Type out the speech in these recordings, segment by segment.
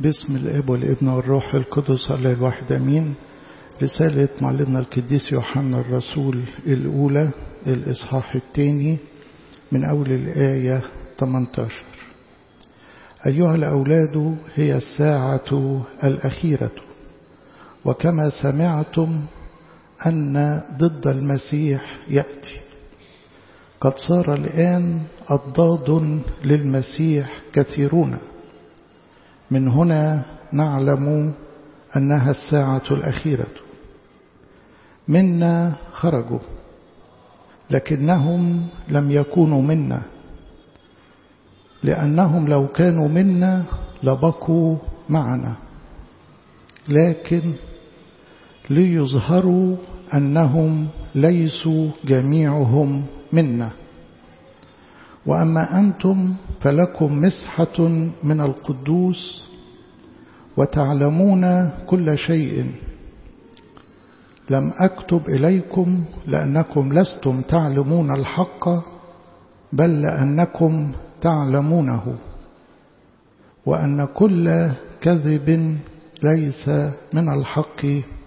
باسم الاب والابن والروح القدس الله الواحد امين. رسالة معلمنا القديس يوحنا الرسول الأولى الإصحاح الثاني من أول الآية 18. أيها الأولاد، هي الساعة الأخيرة، وكما سمعتم أن ضد المسيح يأتي، قد صار الآن أضداد للمسيح كثيرون، من هنا نعلم أنها الساعة الأخيرة. منا خرجوا، لكنهم لم يكونوا منا، لأنهم لو كانوا منا لبقوا معنا، لكن ليظهروا أنهم ليسوا جميعهم منا. وأما أنتم فلكم مسحة من القدوس، وتعلمون كل شيء. لم أكتب إليكم لأنكم لستم تعلمون الحق، بل لأنكم تعلمونه، وأن كل كذب ليس من الحق.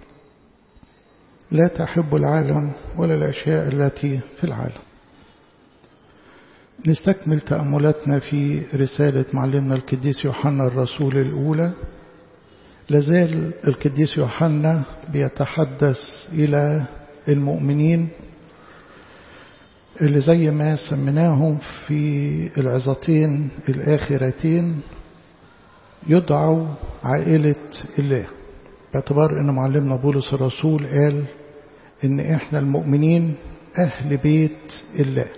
لا تحب العالم ولا الأشياء التي في العالم. نستكمل تأملاتنا في رسالة معلمنا القديس يوحنا الرسول الأولى. لازال القديس يوحنا بيتحدث إلى المؤمنين اللي زي ما سميناهم في العظتين الآخرتين يدعوا عائلة الله، باعتبار أن معلمنا بولس الرسول قال إن إحنا المؤمنين أهل بيت الله.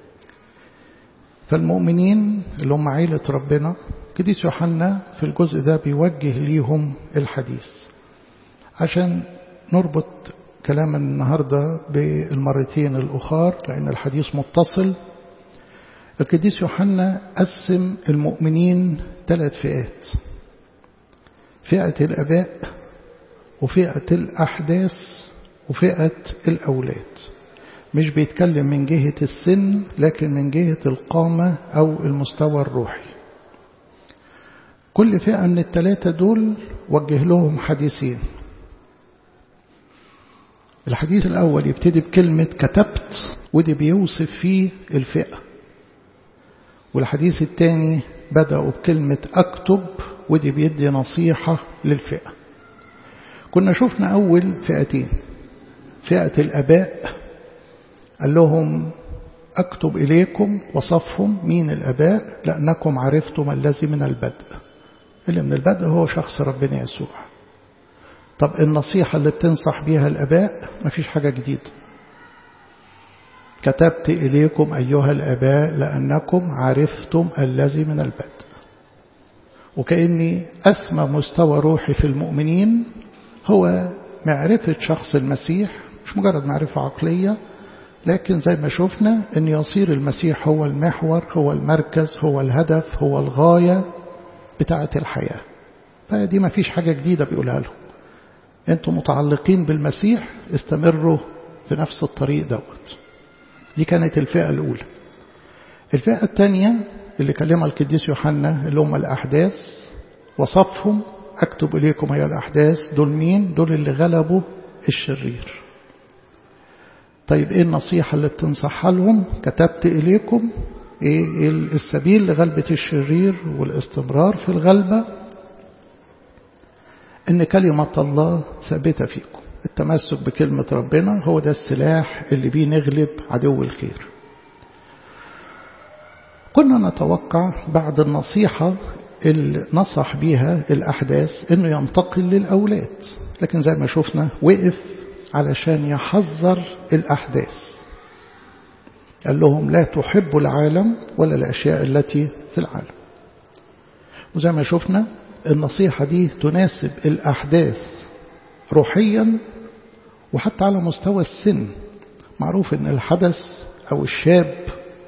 فالمؤمنين اللي هم عائلة ربنا، القديس يوحنا في الجزء ده بيوجه ليهم الحديث عشان نربط كلام النهاردة بالمرتين الأخر، لأن الحديث متصل. القديس يوحنا قسم المؤمنين 3 فئات: فئة الآباء، وفئة الأحداث، وفئة الأولاد. مش بيتكلم من جهة السن، لكن من جهة القامة أو المستوى الروحي. كل فئة من ال3 دول وجه لهم حديثين. الحديث الأول يبتدي بكلمة كتبت، ودي بيوصف فيه الفئة. والحديث الثاني بدأوا بكلمة أكتب، ودي بيدي نصيحة للفئة. كنا شفنا أول فئتين: فئة الآباء، قال لهم أكتب إليكم، وصفهم مين الآباء، لأنكم عرفتم الذي من البدء. اللي من البدء هو شخص ربنا يسوع. طب النصيحة اللي بتنصح بيها الآباء مفيش حاجة جديدة: كتبت إليكم أيها الآباء لأنكم عرفتم الذي من البدء. وكأني أسمى مستوى روحي في المؤمنين هو معرفة شخص المسيح، مش مجرد معرفة عقلية، لكن زي ما شفنا أن يصير المسيح هو المحور، هو المركز، هو الهدف، هو الغاية بتاعة الحياة. فدي ما فيش حاجة جديدة بيقولها لهم. أنتم متعلقين بالمسيح، استمروا في نفس الطريق دوت. دي كانت الفئة الأولى. الفئة الثانية اللي كلمها القديس يوحنا اللي هم الأحداث، وصفهم أكتب إليكم أيها الأحداث. دول مين؟ دول اللي غلبوا الشرير. طيب إيه النصيحة اللي بتنصحها لهم؟ كتبت إليكم إيه السبيل لغلبة الشرير والاستمرار في الغلبة؟ إن كلمة الله ثابتة فيكم. التمسك بكلمة ربنا هو ده السلاح اللي بيه نغلب عدو الخير. كنا نتوقع بعد النصيحة اللي نصح بيها الأحداث إنه ينتقل للأولاد، لكن زي ما شفنا وقف علشان يحذر الأحداث. قال لهم لا تحبوا العالم ولا الأشياء التي في العالم. وزي ما شفنا النصيحة دي تناسب الأحداث روحيا وحتى على مستوى السن. معروف أن الحدث أو الشاب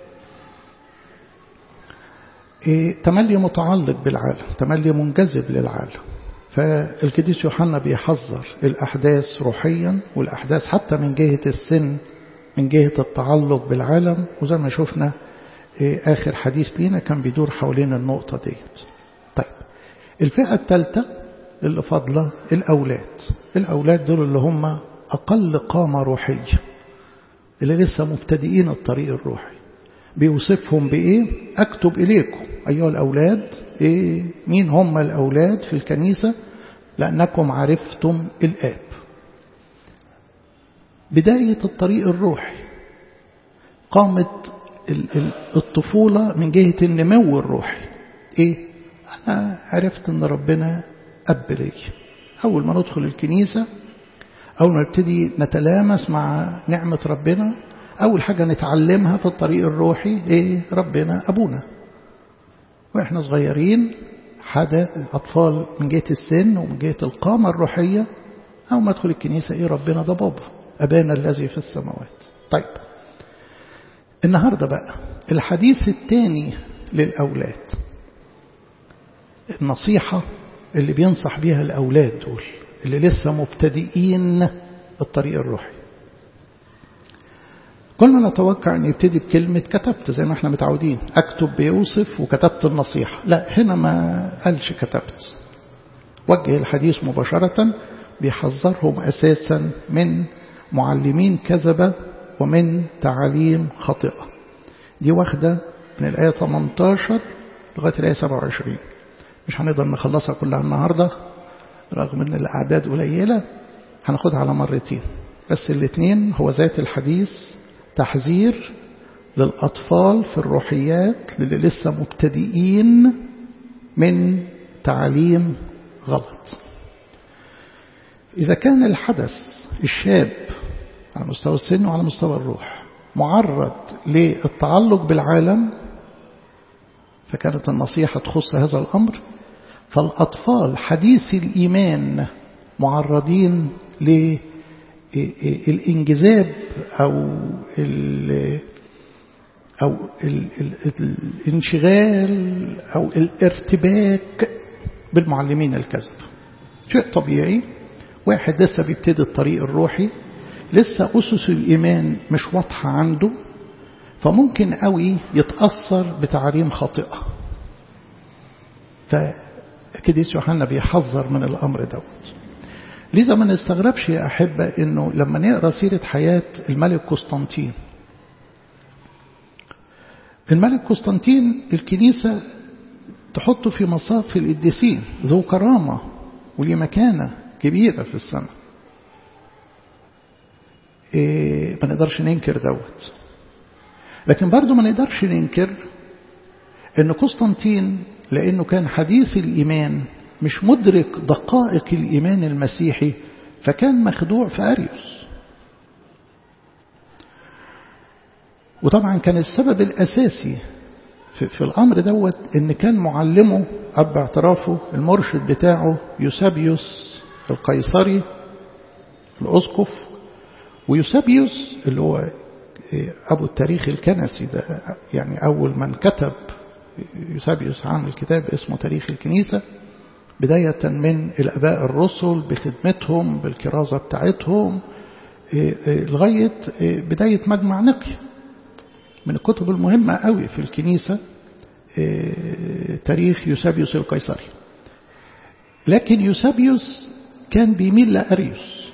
تملي متعلق بالعالم، تملي منجذب للعالم. فالقديس يوحنا بيحذر الأحداث روحيا، والأحداث حتى من جهة السن، من جهة التعلق بالعالم. وزي ما شفنا آخر حديث لينا كان بيدور حوالين النقطة ديت. طيب الفئة الثالثة اللي فاضلة الأولاد دول اللي هم أقل قامة روحية، اللي لسه مبتدئين الطريق الروحي. بيوصفهم بإيه؟ أكتب إليكم أيها الأولاد. مين هم الأولاد في الكنيسة؟ لأنكم عرفتم الآب. بداية الطريق الروحي، قامت الطفولة من جهة النمو الروحي. أنا عرفت أن ربنا أب لي. أول ما ندخل الكنيسة، أول ما نبتدي نتلامس مع نعمة ربنا، أول حاجة نتعلمها في الطريق الروحي ربنا أبونا. وإحنا صغيرين حدا الأطفال من جهة السن ومن جهة القامة الروحية، أول ما ادخل الكنيسة ربنا ده بابا، أبانا الذي في السماوات. طيب النهاردة بقى الحديث الثاني للأولاد، النصيحة اللي بينصح بيها الأولاد دول اللي لسه مبتدئين الطريق الروحي. كنا نتوقع أن يبتدي بكلمة كتبت زي ما احنا متعودين، أكتب بيوصف وكتبت النصيحة. لا، هنا ما قالش كتبت، وجه الحديث مباشرة بيحذرهم أساسا من معلمين كذبة ومن تعاليم خاطئة. دي واخدة من الآية 18 لغاية الآية 27. مش هنقدر نخلصها كلها النهاردة رغم أن الأعداد قليلة، هناخدها على مرتين بس. الاثنين هو ذات الحديث، تحذير للأطفال في الروحيات اللي لسه مبتدئين من تعليم غلط. إذا كان الحدث الشاب على مستوى السن وعلى مستوى الروح معرض للتعلق بالعالم، فكانت النصيحة تخص هذا الأمر. فالأطفال حديث الإيمان معرضين للانجذاب أو الانشغال أو الارتباك بالمعلمين الكذب. شيء طبيعي، واحد لسه بيبتدي الطريق الروحي، لسه أسس الإيمان مش واضحة عنده، فممكن قوي يتأثر بتعاليم خاطئة. فكديس يوحنا بيحذر من الأمر دوت. لذا ما نستغربش يا أحبة إنه لما نقرأ سيرة حياة الملك قسطنطين، الملك قسطنطين الكنيسة تحطه في مصاف القديسين، ذو كرامة وليه مكانة كبيرة في السماء. ما نقدرش ننكر دوت. لكن برضو ما نقدرش ننكر ان قسطنطين لانه كان حديث الايمان مش مدرك دقائق الايمان المسيحي، فكان مخدوع في أريوس. وطبعا كان السبب الاساسي في الامر دوت ان كان معلمه اب اعترافه المرشد بتاعه يوسابيوس القيصري الاسقف. ويوسابيوس اللي هو أبو التاريخ الكنسي ده، يعني أول من كتب يوسابيوس عامل كتاب اسمه تاريخ الكنيسة، بداية من الآباء الرسل بخدمتهم بالكرازة بتاعتهم لغاية بداية مجمع نقيا. من الكتب المهمة قوي في الكنيسة تاريخ يوسابيوس القيصري. لكن يوسابيوس كان بيميل لأريوس،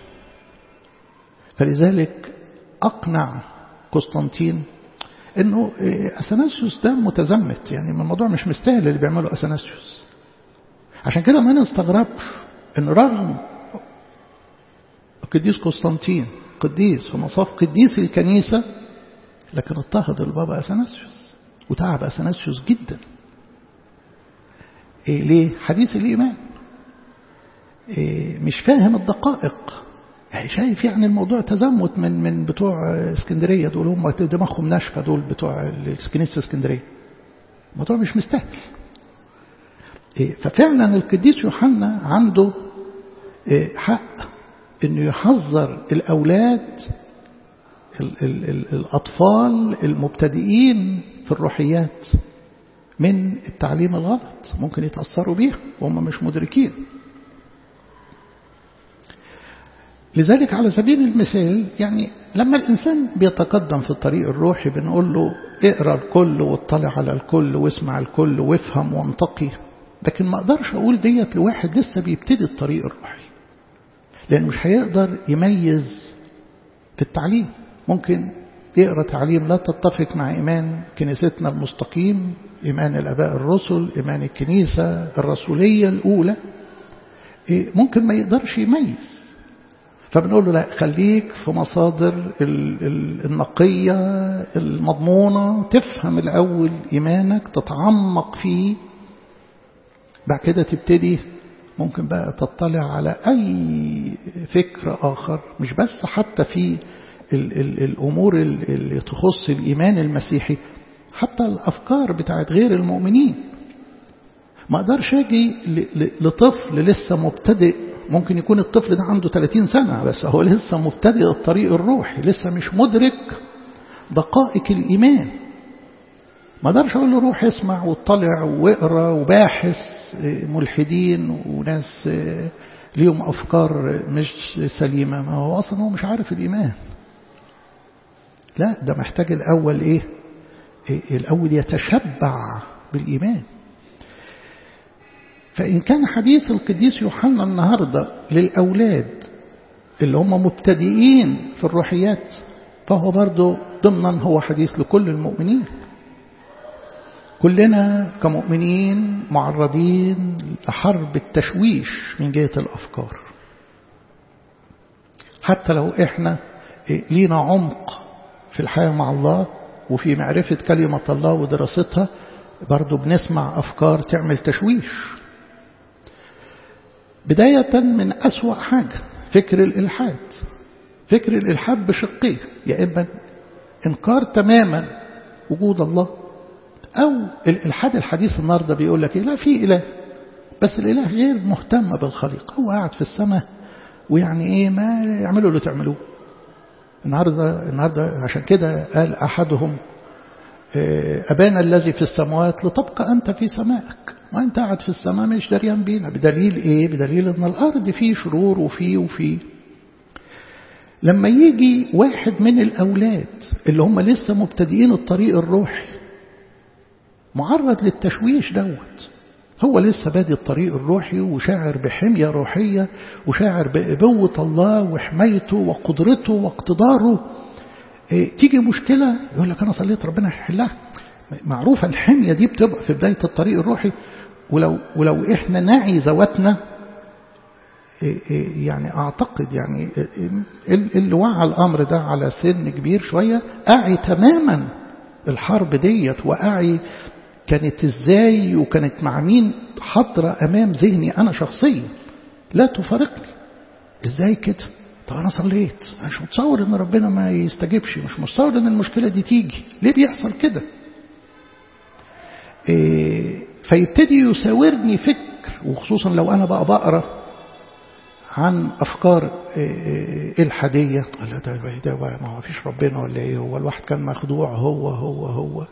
فلذلك أقنع قسطنطين إنه أثناسيوس ده متزمت، يعني الموضوع مش مستاهل اللي بيعمله أثناسيوس. عشان كده ما نستغربش إن رغم القديس قسطنطين قديس في مصاف قديس الكنيسة، لكن اضطهد البابا أثناسيوس وتعب أثناسيوس جدا. ليه؟ حديث الإيمان مش فاهم الدقائق، شايف يعني الموضوع تزمت من بتوع اسكندرية دول، هم دماغهم ناشفة دول بتوع كنيسة اسكندرية. الموضوع مش مستاهل. ففعلا القديس يوحنا عنده حق انه يحذر الأولاد الأطفال المبتدئين في الروحيات من التعليم الغلط، ممكن يتأثروا بيه وهم مش مدركين. لذلك على سبيل المثال، يعني لما الإنسان بيتقدم في الطريق الروحي بنقول له اقرأ الكل واطلع على الكل واسمع الكل وافهم وانتقي. لكن ما أقدرش أقول ديت لواحد لسه بيبتدي الطريق الروحي، لأنه مش هيقدر يميز في التعليم. ممكن يقرأ تعليم لا تتفق مع إيمان كنيستنا المستقيم، إيمان الآباء الرسل، إيمان الكنيسة الرسولية الأولى، ممكن ما يقدرش يميز. فبنقول له لا، خليك في مصادر النقية المضمونة، تفهم الأول إيمانك، تتعمق فيه، بعد كده تبتدي ممكن بقى تطلع على أي فكر آخر، مش بس حتى في الأمور اللي تخص الإيمان المسيحي، حتى الأفكار بتاعت غير المؤمنين. ما أقدرش أجي لطفل لسه مبتدئ، ممكن يكون الطفل ده عنده 30 سنة بس هو لسه مبتدئ الطريق الروحي، لسه مش مدرك دقائق الإيمان. ما أقدرش أقول له روح اسمع واطلع واقرأ وباحث ملحدين وناس ليهم أفكار مش سليمة، ما هو أصلا هو مش عارف الإيمان. لا، ده محتاج الأول إيه؟ الأول يتشبع بالإيمان. فإن كان حديث القديس يوحنا النهاردة للأولاد اللي هم مبتدئين في الروحيات، فهو برضو ضمنا هو حديث لكل المؤمنين. كلنا كمؤمنين معرضين لحرب التشويش من جهة الأفكار، حتى لو إحنا لينا عمق في الحياة مع الله وفي معرفة كلمة الله ودراستها، برضو بنسمع أفكار تعمل تشويش. بداية من أسوأ حاجة فكر الإلحاد. فكر الإلحاد بشقيه، يا إما إنكار تماما وجود الله، أو الإلحاد الحديث النهاردة بيقول لك لا في إله، بس الإله غير مهتم بالخليقة، هو قاعد في السماء ويعني إيه ما يعملوا اللي تعملوه. النهاردة عشان كده قال أحدهم أبانا الذي في السماوات لتبقى أنت في سمائك، وأنت قاعد في السماء مش دريان بينا. بدليل إيه؟ بدليل أن الأرض فيه شرور وفيه. لما يجي واحد من الأولاد اللي هم لسه مبتدئين الطريق الروحي معرض للتشويش دوت، هو لسه بادئ الطريق الروحي وشاعر بحمية روحية وشاعر بقوة الله وحمايته وقدرته واقتداره، تيجي مشكلة يقول لك أنا صليت ربنا يحلها. معروفة الحمية دي بتبقى في بداية الطريق الروحي، ولو إحنا نعي ذواتنا، يعني أعتقد يعني اللي وعى الأمر ده على سن كبير شوية أعي تماما الحرب ديت، وأعي كانت إزاي وكانت مع مين حاضرة أمام ذهني أنا شخصيا لا تفارقني. إزاي كده؟ طب أنا صليت، أنا مش متصور إن ربنا ما يستجيبش، مش متصور إن المشكلة دي تيجي، ليه بيحصل كده؟ فيبتدي يساورني فكر، وخصوصا لو أنا بقى بقرأ عن أفكار الحادية، لا ده ما هو فيش ربنا ولا إيه، هو الواحد كان مخدوع هو.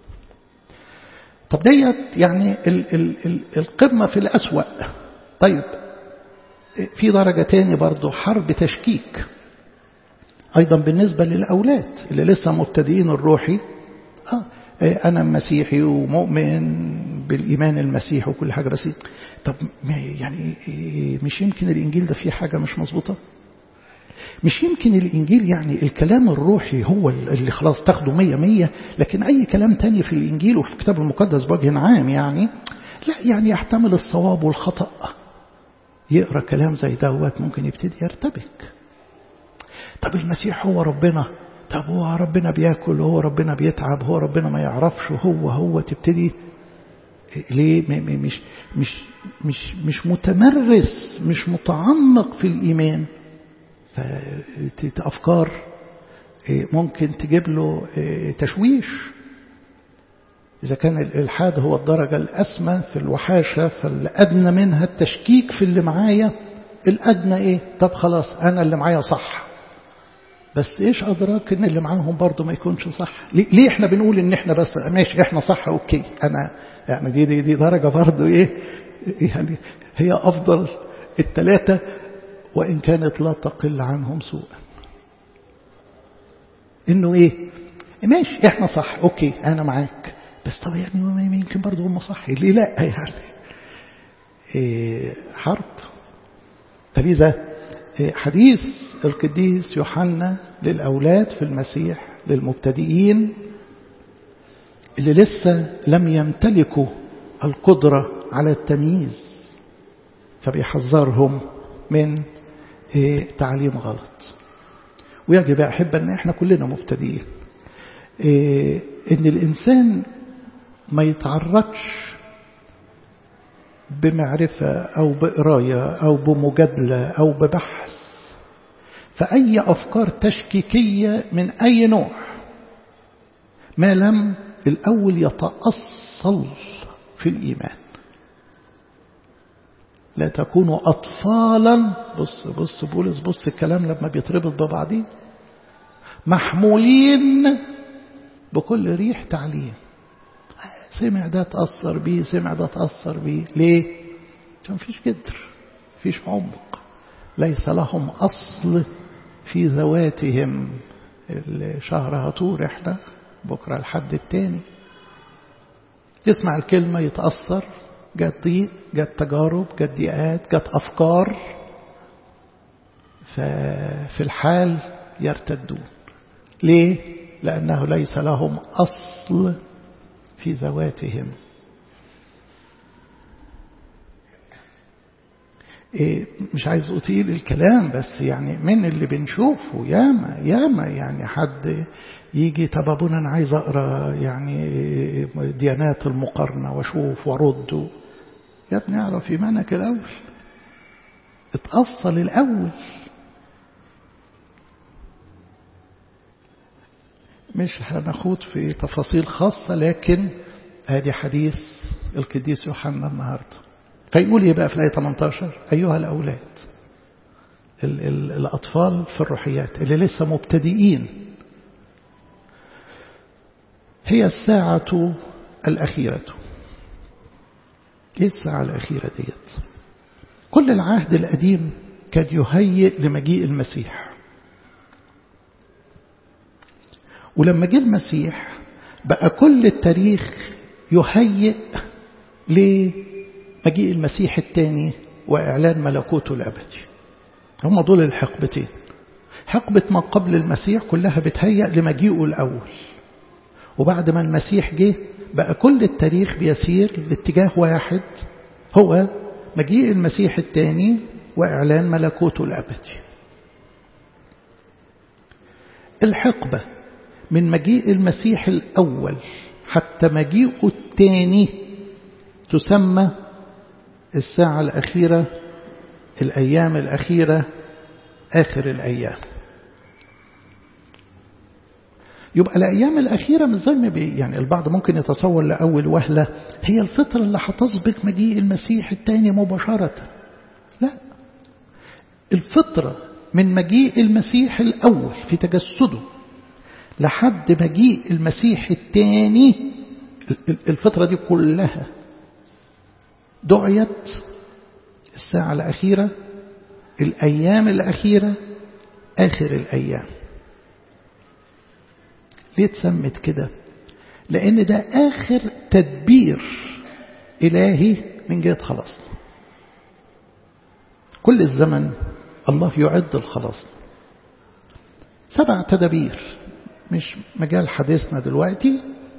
طب ديت يعني القمة في الأسوأ. طيب في درجة تاني برضو حرب تشكيك أيضا بالنسبة للأولاد اللي لسه مبتدئين الروحي. أنا مسيحي ومؤمن بالإيمان المسيحي وكل حاجة، بس طب يعني مش يمكن الإنجيل ده فيه حاجة مش مظبوطة؟ مش يمكن الإنجيل يعني الكلام الروحي هو اللي خلاص تاخده 100، لكن أي كلام تاني في الإنجيل وفي الكتاب المقدس بوجه عام يعني لا، يعني يحتمل الصواب والخطأ. يقرأ كلام زي دوت ممكن يبتدي يرتبك. طب المسيح هو ربنا، طب هو ربنا بياكل، هو ربنا بيتعب، هو ربنا ما يعرفش، هو تبتدي ليه مش متمرس، مش متعمق في الإيمان، فأفكار ممكن تجيب له تشويش. إذا كان الإلحاد هو الدرجة الأسمى في الوحاشة، فالأدنى منها التشكيك في اللي معايا. الأدنى إيه؟ طب خلاص أنا اللي معايا صح، بس إيش أدراك إن اللي معاهم برضو ما يكونش صح؟ ليه إحنا بنقول إن إحنا بس ماشي إحنا صح أوكي؟ أنا يعني دي درجة برضو إيه يعني هي أفضل الثلاثة وإن كانت لا تقل عنهم سوءا. إنه إيه؟ ماشي إحنا صح أوكي أنا معاك، بس طب يعني يمكن برضو هم صح، ليه لا يعني؟ حرب. فلذا حديث القديس يوحنا للأولاد في المسيح للمبتدئين اللي لسه لم يمتلكوا القدرة على التمييز، فبيحذرهم من تعليم غلط. ويجب أحب أن احنا كلنا مبتدئين أن الإنسان ما يتعرضش بمعرفة أو بقراية أو بمجادلة أو ببحث فأي أفكار تشكيكية من أي نوع ما لم الأول يتأصل في الإيمان. لا تكونوا أطفالا، بص بولس، بص الكلام لما بيتربط ببعضيه، محمولين بكل ريح تعليم. سمع ده تأثر بيه، سمع ده تأثر بيه. ليه؟ عشان مفيش جدر، مفيش عمق، ليس لهم أصل في ذواتهم. الشهر هطور احنا بكرة الحد التاني، يسمع الكلمة يتأثر، جات ضيق، جات تجارب، جات ضيقات، جات أفكار، ففي الحال يرتدون. ليه؟ لأنه ليس لهم أصل في ذواتهم. مش عايز أطيل الكلام، بس يعني من اللي بنشوفه ياما يعني حد يجي طب أبونا أنا عايز أقرأ يعني ديانات المقارنة وأشوف وأرد. يا ابني اعرف إيمانك الأول، اتأصل الأول. مش هنخوض في تفاصيل خاصة، لكن هذه حديث القديس يوحنا النهارده. فيقول ايه بقى في الآية 18؟ أيها الأولاد، الأطفال في الروحيات اللي لسه مبتدئين، هي الساعة الأخيرة. ايه الساعة الأخيرة ديت؟ كل العهد القديم كان يهيئ لمجيء المسيح، ولما جه المسيح بقى كل التاريخ يهيئ لمجيء المسيح الثاني وإعلان ملكوته الأبدي. هم دول الحقبتين. حقبة ما قبل المسيح كلها بتهيئ لمجيئه الأول، وبعد ما المسيح جه بقى كل التاريخ بيسير لاتجاه واحد، هو مجيء المسيح الثاني وإعلان ملكوته الأبدي. الحقبة من مجيء المسيح الأول حتى مجيئه الثاني تسمى الساعة الأخيرة، الأيام الأخيرة، آخر الأيام. يبقى الأيام الأخيرة مش زي ما يعني البعض ممكن يتصور لأول وهلة هي الفترة اللي هتسبق مجيء المسيح الثاني مباشرة. لا، الفترة من مجيء المسيح الأول في تجسده لحد مجيء المسيح الثاني، الفترة دي كلها دعيت الساعة الأخيرة، الأيام الأخيرة، آخر الأيام. ليه تسمت كده؟ لأن ده آخر تدبير إلهي من جهة خلاصنا. كل الزمن الله يعد الخلاص. 7 تدابير، مش مجال حديثنا دلوقتي،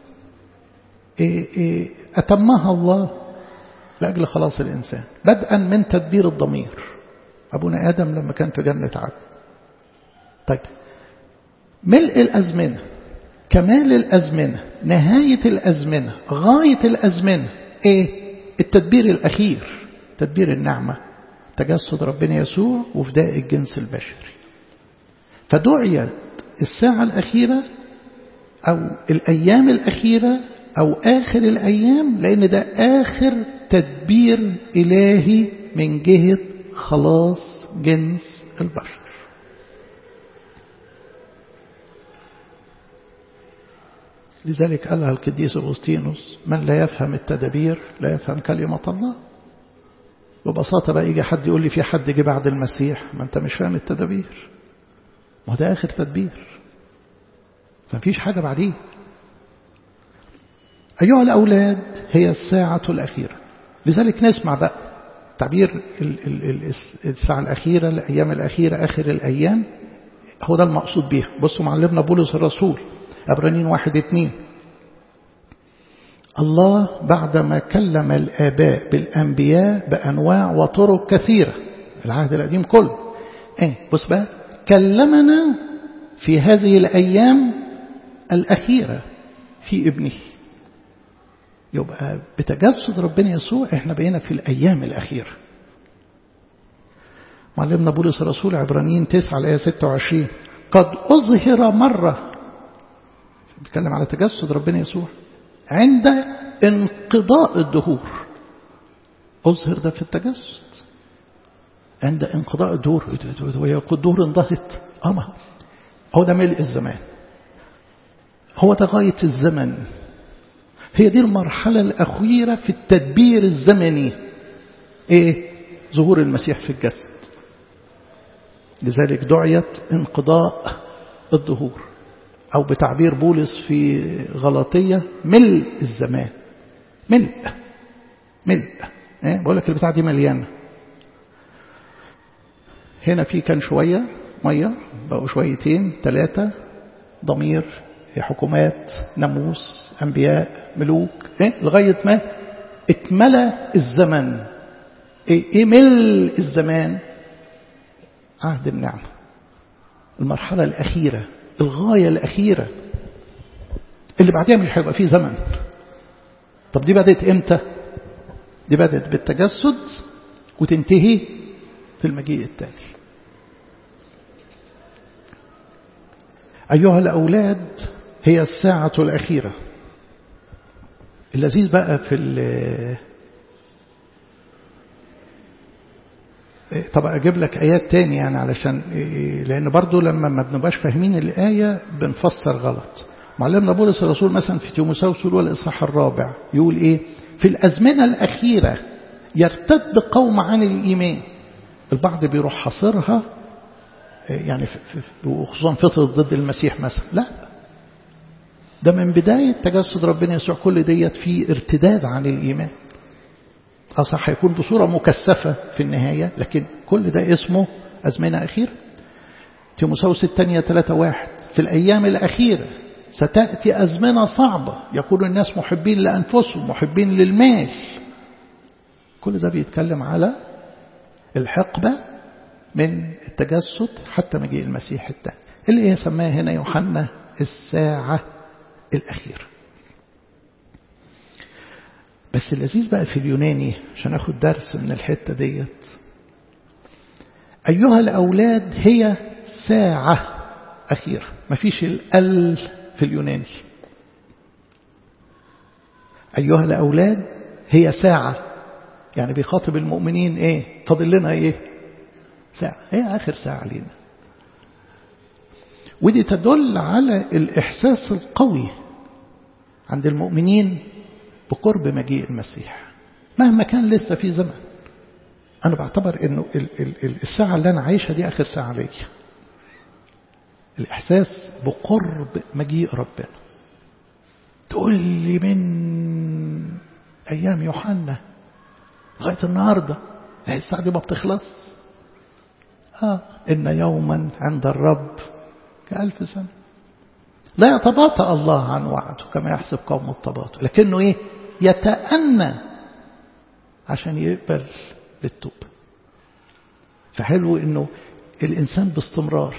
أتمها الله لأجل خلاص الإنسان، بدءا من تدبير الضمير أبونا آدم لما كان في جنة عدن. طيب، ملء الأزمنة، كمال الأزمنة، نهاية الأزمنة، غاية الأزمنة، التدبير الأخير، تدبير النعمة، تجسد ربنا يسوع وفداء الجنس البشري. فدعيت الساعة الأخيرة أو الأيام الأخيرة أو آخر الأيام لأن ده آخر تدبير إلهي من جهة خلاص جنس البشر. لذلك قالها القديس أغسطينوس: من لا يفهم التدابير لا يفهم كلمة الله. ببساطة بقى يجي حد يقول لي في حد جه بعد المسيح، ما أنت مش فاهم التدابير، ما ده آخر تدبير، فمفيش حاجة بعديه. أيها الأولاد، هي الساعة الأخيرة. لذلك نسمع بقى تعبير الساعة الأخيرة، الأيام الأخيرة، آخر الأيام، هو ده المقصود به. بصوا معلمنا بولس الرسول عبرانيين 1:2: الله بعدما كلم الآباء بالأنبياء بأنواع وطرق كثيرة، العهد القديم كله، بص بقى، كلمنا في هذه الأيام الأخيرة في ابنه. يبقى بتجسد ربنا يسوع احنا بقينا في الأيام الأخيرة. معلمنا بولس الرسول عبرانيين 9:26: قد أظهر مرة، بيتكلم على تجسد ربنا يسوع، عند انقضاء الدهور. أظهر ده في التجسد عند انقضاء الدهور. الدهور انضهت، هو ده ملء الزمان، هو ده غاية الزمن، هي دي المرحلة الأخيرة في التدبير الزمني، ظهور المسيح في الجسد. لذلك دعيت انقضاء الدهور، أو بتعبير بولس في غلاطية ملء الزمان. ملء بقول لك البتاع دي مليانة. هنا في كان شوية مية بقوا شويتين 3، ضمير، حكومات، ناموس، أنبياء، ملوك، لغاية ما اتملى الزمن. ملء الزمان؟ عهد النعمة، المرحلة الأخيرة، الغاية الأخيرة، اللي بعدها مش هيبقى فيه زمن. طب دي بدأت إمتى؟ دي بدأت بالتجسد وتنتهي في المجيء التالي. أيها الأولاد، هي الساعة الأخيرة. اللذيذ بقى في طب أجيب لك آيات تاني يعني علشان لأن برضو لما ما بنبقاش فاهمين الآية بنفسر غلط. معلمنا بولس الرسول مثلا في تيموثاوس والإصحاح 4 يقول إيه؟ في الأزمنة الأخيرة يرتد قوم عن الإيمان. البعض بيروح حصرها يعني وخصوصا فترة ضد المسيح مثلا، لا، ده من بداية تجسد ربنا يسوع كل ديت في ارتداد عن الإيمان. صح هيكون بصورة مكثفة في النهاية، لكن كل ده اسمه أزمنة أخيرة. تيموثاوس الثانية 3:1: في الأيام الأخيرة ستأتي أزمنة صعبة، يكون الناس محبين لأنفسهم، محبين للمال. كل ده بيتكلم على الحقبة من التجسد حتى مجيء المسيح الثاني، اللي هي سماها هنا يوحنا الساعة الأخيرة. بس اللذيذ بقى في اليوناني عشان أخد درس من الحتة ديت: أيها الأولاد، هي ساعة أخيرة. ما فيش الأل في اليوناني. أيها الأولاد هي ساعة، يعني بيخاطب المؤمنين فاضل لنا ساعة، هي آخر ساعة لنا. ودي تدل على الإحساس القوي عند المؤمنين بقرب مجيء المسيح مهما كان لسه في زمن. أنا بعتبر أنه الساعة اللي أنا عايشها دي آخر ساعة لي. الإحساس بقرب مجيء ربنا. تقول لي من أيام يوحنا لغاية النهاردة الساعة دي ما بتخلص. إن يوما عند الرب ك1000 سنة. لا يتباطأ الله عن وعده كما يحسب قوم التباطؤ، لكنه يتأنى عشان يقبل بالتوب. فحلو إنه الإنسان باستمرار.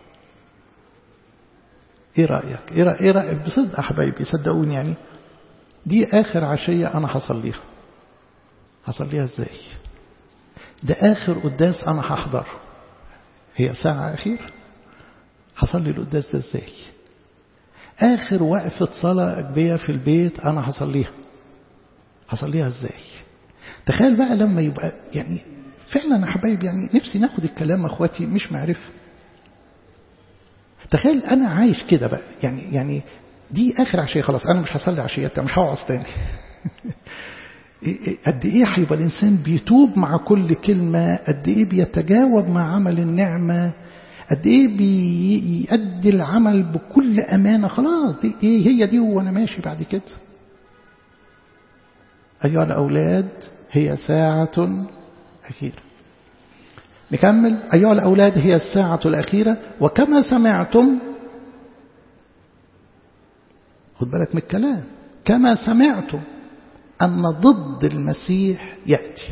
إيه رأيك بصدق حبايبي، صدقوني يعني دي آخر عشية أنا هصليها إزاي؟ ده آخر قداس أنا هحضر، هي ساعة أخيرة، هصلي القداس ده إزاي؟ آخر وقفة صلاة أجبية في البيت أنا هصليها إزاي؟ تخيل بقى لما يبقى يعني فعلا يا حبايب، يعني نفسي ناخد الكلام أخواتي مش معرفة. تخيل أنا عايش كده بقى، يعني دي آخر عشية، خلاص أنا مش هصلي عشيات، مش هوعظ تاني. قد إيه هيبقى الإنسان بيتوب مع كل كلمة، قد إيه بيتجاوب مع عمل النعمة، قد إيه بيؤدي العمل بكل أمانة. خلاص دي هي دي وأنا ماشي بعد كده. أيها الأولاد هي ساعة الأخيرة. نكمل. أيها الأولاد هي الساعة الأخيرة وكما سمعتم، خد بالك من الكلام، كما سمعتم أن ضد المسيح يأتي.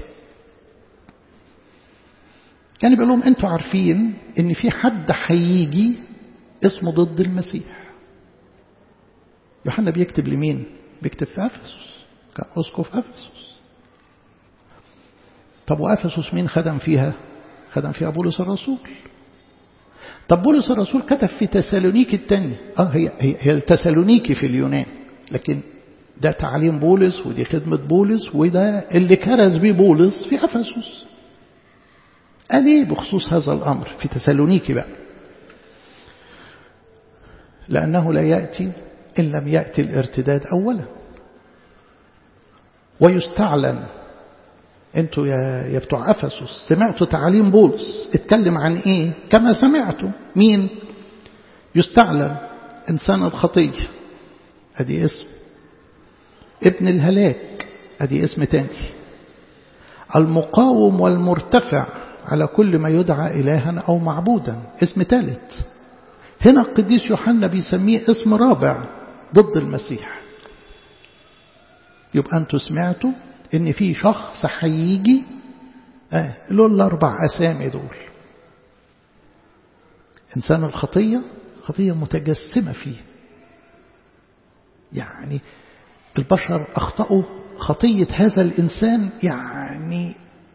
يعني بيقول لهم أنتوا عارفين أن في حد هيجي اسمه ضد المسيح. يوحنا بيكتب لمين؟ بيكتب في أفسس، كان أسقف أفسس. طب وأفسس مين خدم فيها؟ خدم فيها بولس الرسول. طب بولس الرسول كتب في تسالونيكي الثانية. هي التسالونيكي في اليونان، لكن ده تعليم بولس ودي خدمة بولس وده اللي كرز بيه بولس في أفسس. قال ايه بخصوص هذا الأمر في تسالونيكي بقى؟ لأنه لا يأتي إن لم يأتي الارتداد أولا ويستعلن. انتوا يا بتوع أفسس سمعتوا تعليم بولس، اتكلم عن ايه؟ كما سمعتوا. مين؟ يستعلن إنسان الخطية، ادي اسم. ابن الهلاك، ادي اسم تاني. المقاوم والمرتفع على كل ما يدعى إلها أو معبودا، اسم ثالث. هنا القديس يوحنا بيسميه اسم رابع ضد المسيح. يبقى أنتوا سمعتوا إن في شخص هيجي له الأربع أسامي دول. إنسان الخطية، خطية متجسمة فيه، يعني البشر أخطأوا خطية هذا الإنسان، يعني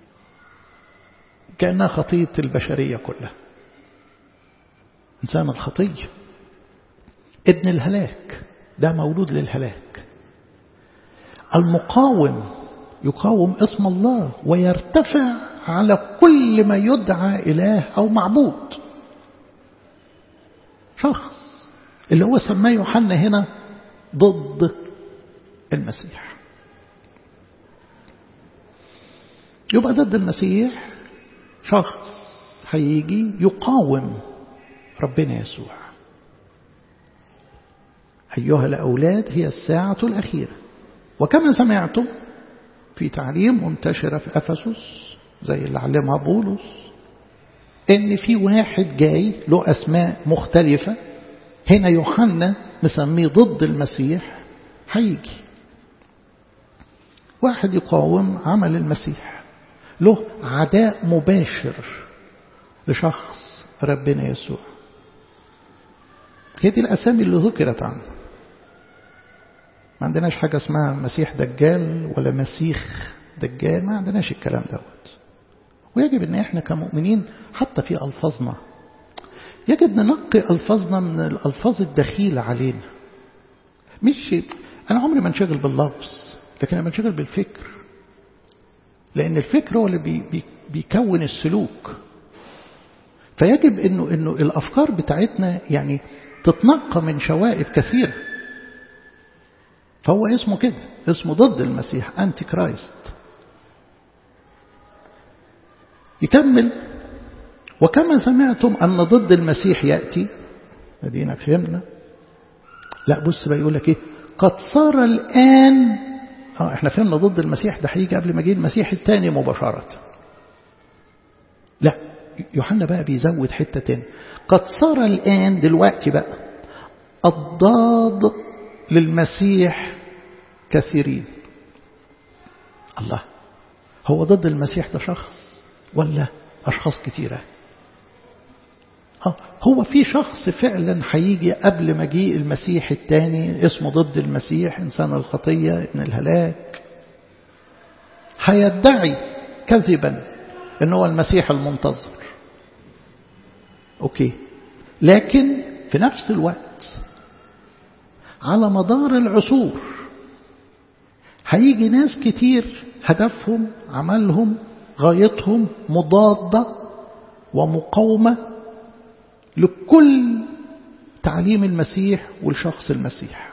كأنها خطية البشرية كلها. إنسان الخطية. ابن الهلاك، ده مولود للهلاك. المقاوم، يقاوم اسم الله ويرتفع على كل ما يدعى إله أو معبود. شخص اللي هو سماه يوحنا هنا ضد المسيح. يبقى ضد المسيح شخص هيجي يقاوم ربنا يسوع. أيها الأولاد هي الساعة الأخيرة وكما سمعتم في تعليم منتشرة في أفسس زي اللي علمها بولس إن في واحد جاي له أسماء مختلفة. هنا يوحنا مسميه ضد المسيح. هيجي واحد يقاوم عمل المسيح، له عداء مباشر لشخص ربنا يسوع. هذه الأسامي اللي ذكرت عنه. ما عندناش حاجة اسمها مسيح دجال ولا مسيح دجال، ما عندناش الكلام دوت. ويجب ان احنا كمؤمنين حتى في ألفاظنا يجب ننقي ألفاظنا من الألفاظ الدخيلة علينا. مش أنا عمري ما انشغل باللفظ، لكن أنا بنشغل بالفكر، لأن الفكر هو اللي بيكون السلوك. فيجب إنه الأفكار بتاعتنا يعني تتنقى من شوائب كثيرة. فهو اسمه كده، اسمه ضد المسيح، أنتي كرايست. يكمل وكما سمعتم أن ضد المسيح يأتي. ادينا فهمنا. لا بص بقى يقول لك ايه؟ قد صار الآن. احنا فهمنا ضد المسيح ده هيجي قبل ما يجي المسيح الثاني مباشرة. لا يوحنا بقى بيزود حتة تاني. قد صار الآن دلوقتي بقى الضاد للمسيح كثيرين. الله، هو ضد المسيح ده شخص ولا أشخاص كتيرة؟ هو في شخص فعلا هيجي قبل مجيء المسيح الثاني اسمه ضد المسيح، إنسان الخطية ابن الهلاك، هيدعي كذبا إنه هو المسيح المنتظر. أوكي، لكن في نفس الوقت على مدار العصور هيجي ناس كتير هدفهم عملهم غايتهم مضادة ومقاومة لكل تعليم المسيح والشخص المسيح.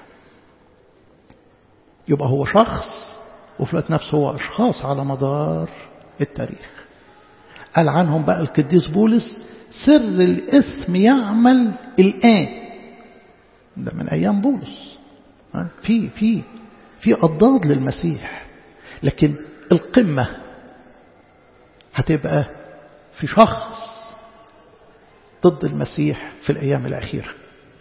يبقى هو شخص وفي الوقت نفسه هو أشخاص على مدار التاريخ. قال عنهم بقى القديس بولس سر الإثم يعمل الآن. ده من أيام بولس. في أضداد للمسيح، لكن القمة هتبقى في شخص ضد المسيح في الأيام الأخيرة.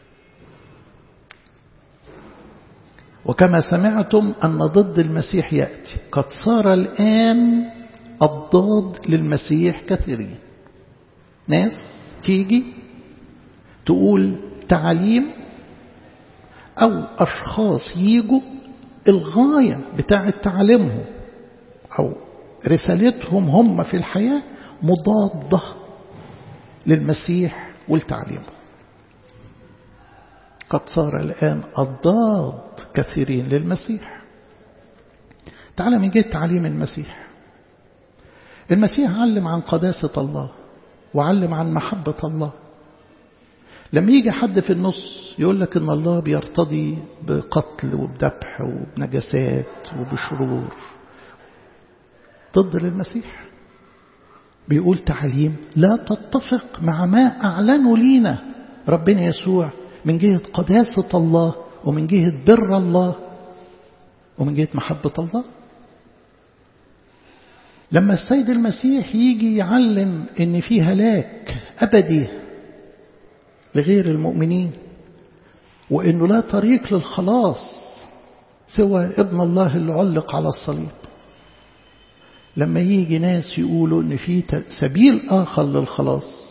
وكما سمعتم أن ضد المسيح يأتي، قد صار الآن الضاد للمسيح كثيرين. ناس تيجي تقول تعاليم أو أشخاص يجوا الغاية بتاعة تعليمهم أو رسالتهم هم في الحياة مضادة للمسيح والتعليم. قد صار الآن الضاد كثيرين للمسيح. تعالى من جهة تعليم المسيح. المسيح علم عن قداسة الله وعلم عن محبة الله. لما يجي حد في النص يقول لك إن الله بيرتضي بقتل وبذبح وبنجاسات وبشرور، ضد للمسيح. بيقول تعليم لا تتفق مع ما أعلنوا لينا ربنا يسوع من جهة قداسة الله ومن جهة بر الله ومن جهة محبة الله. لما السيد المسيح يجي يعلم إن في هلاك أبدي لغير المؤمنين وإنه لا طريق للخلاص سوى ابن الله اللي علق على الصليب، لما يجي ناس يقولوا إن في سبيل آخر للخلاص،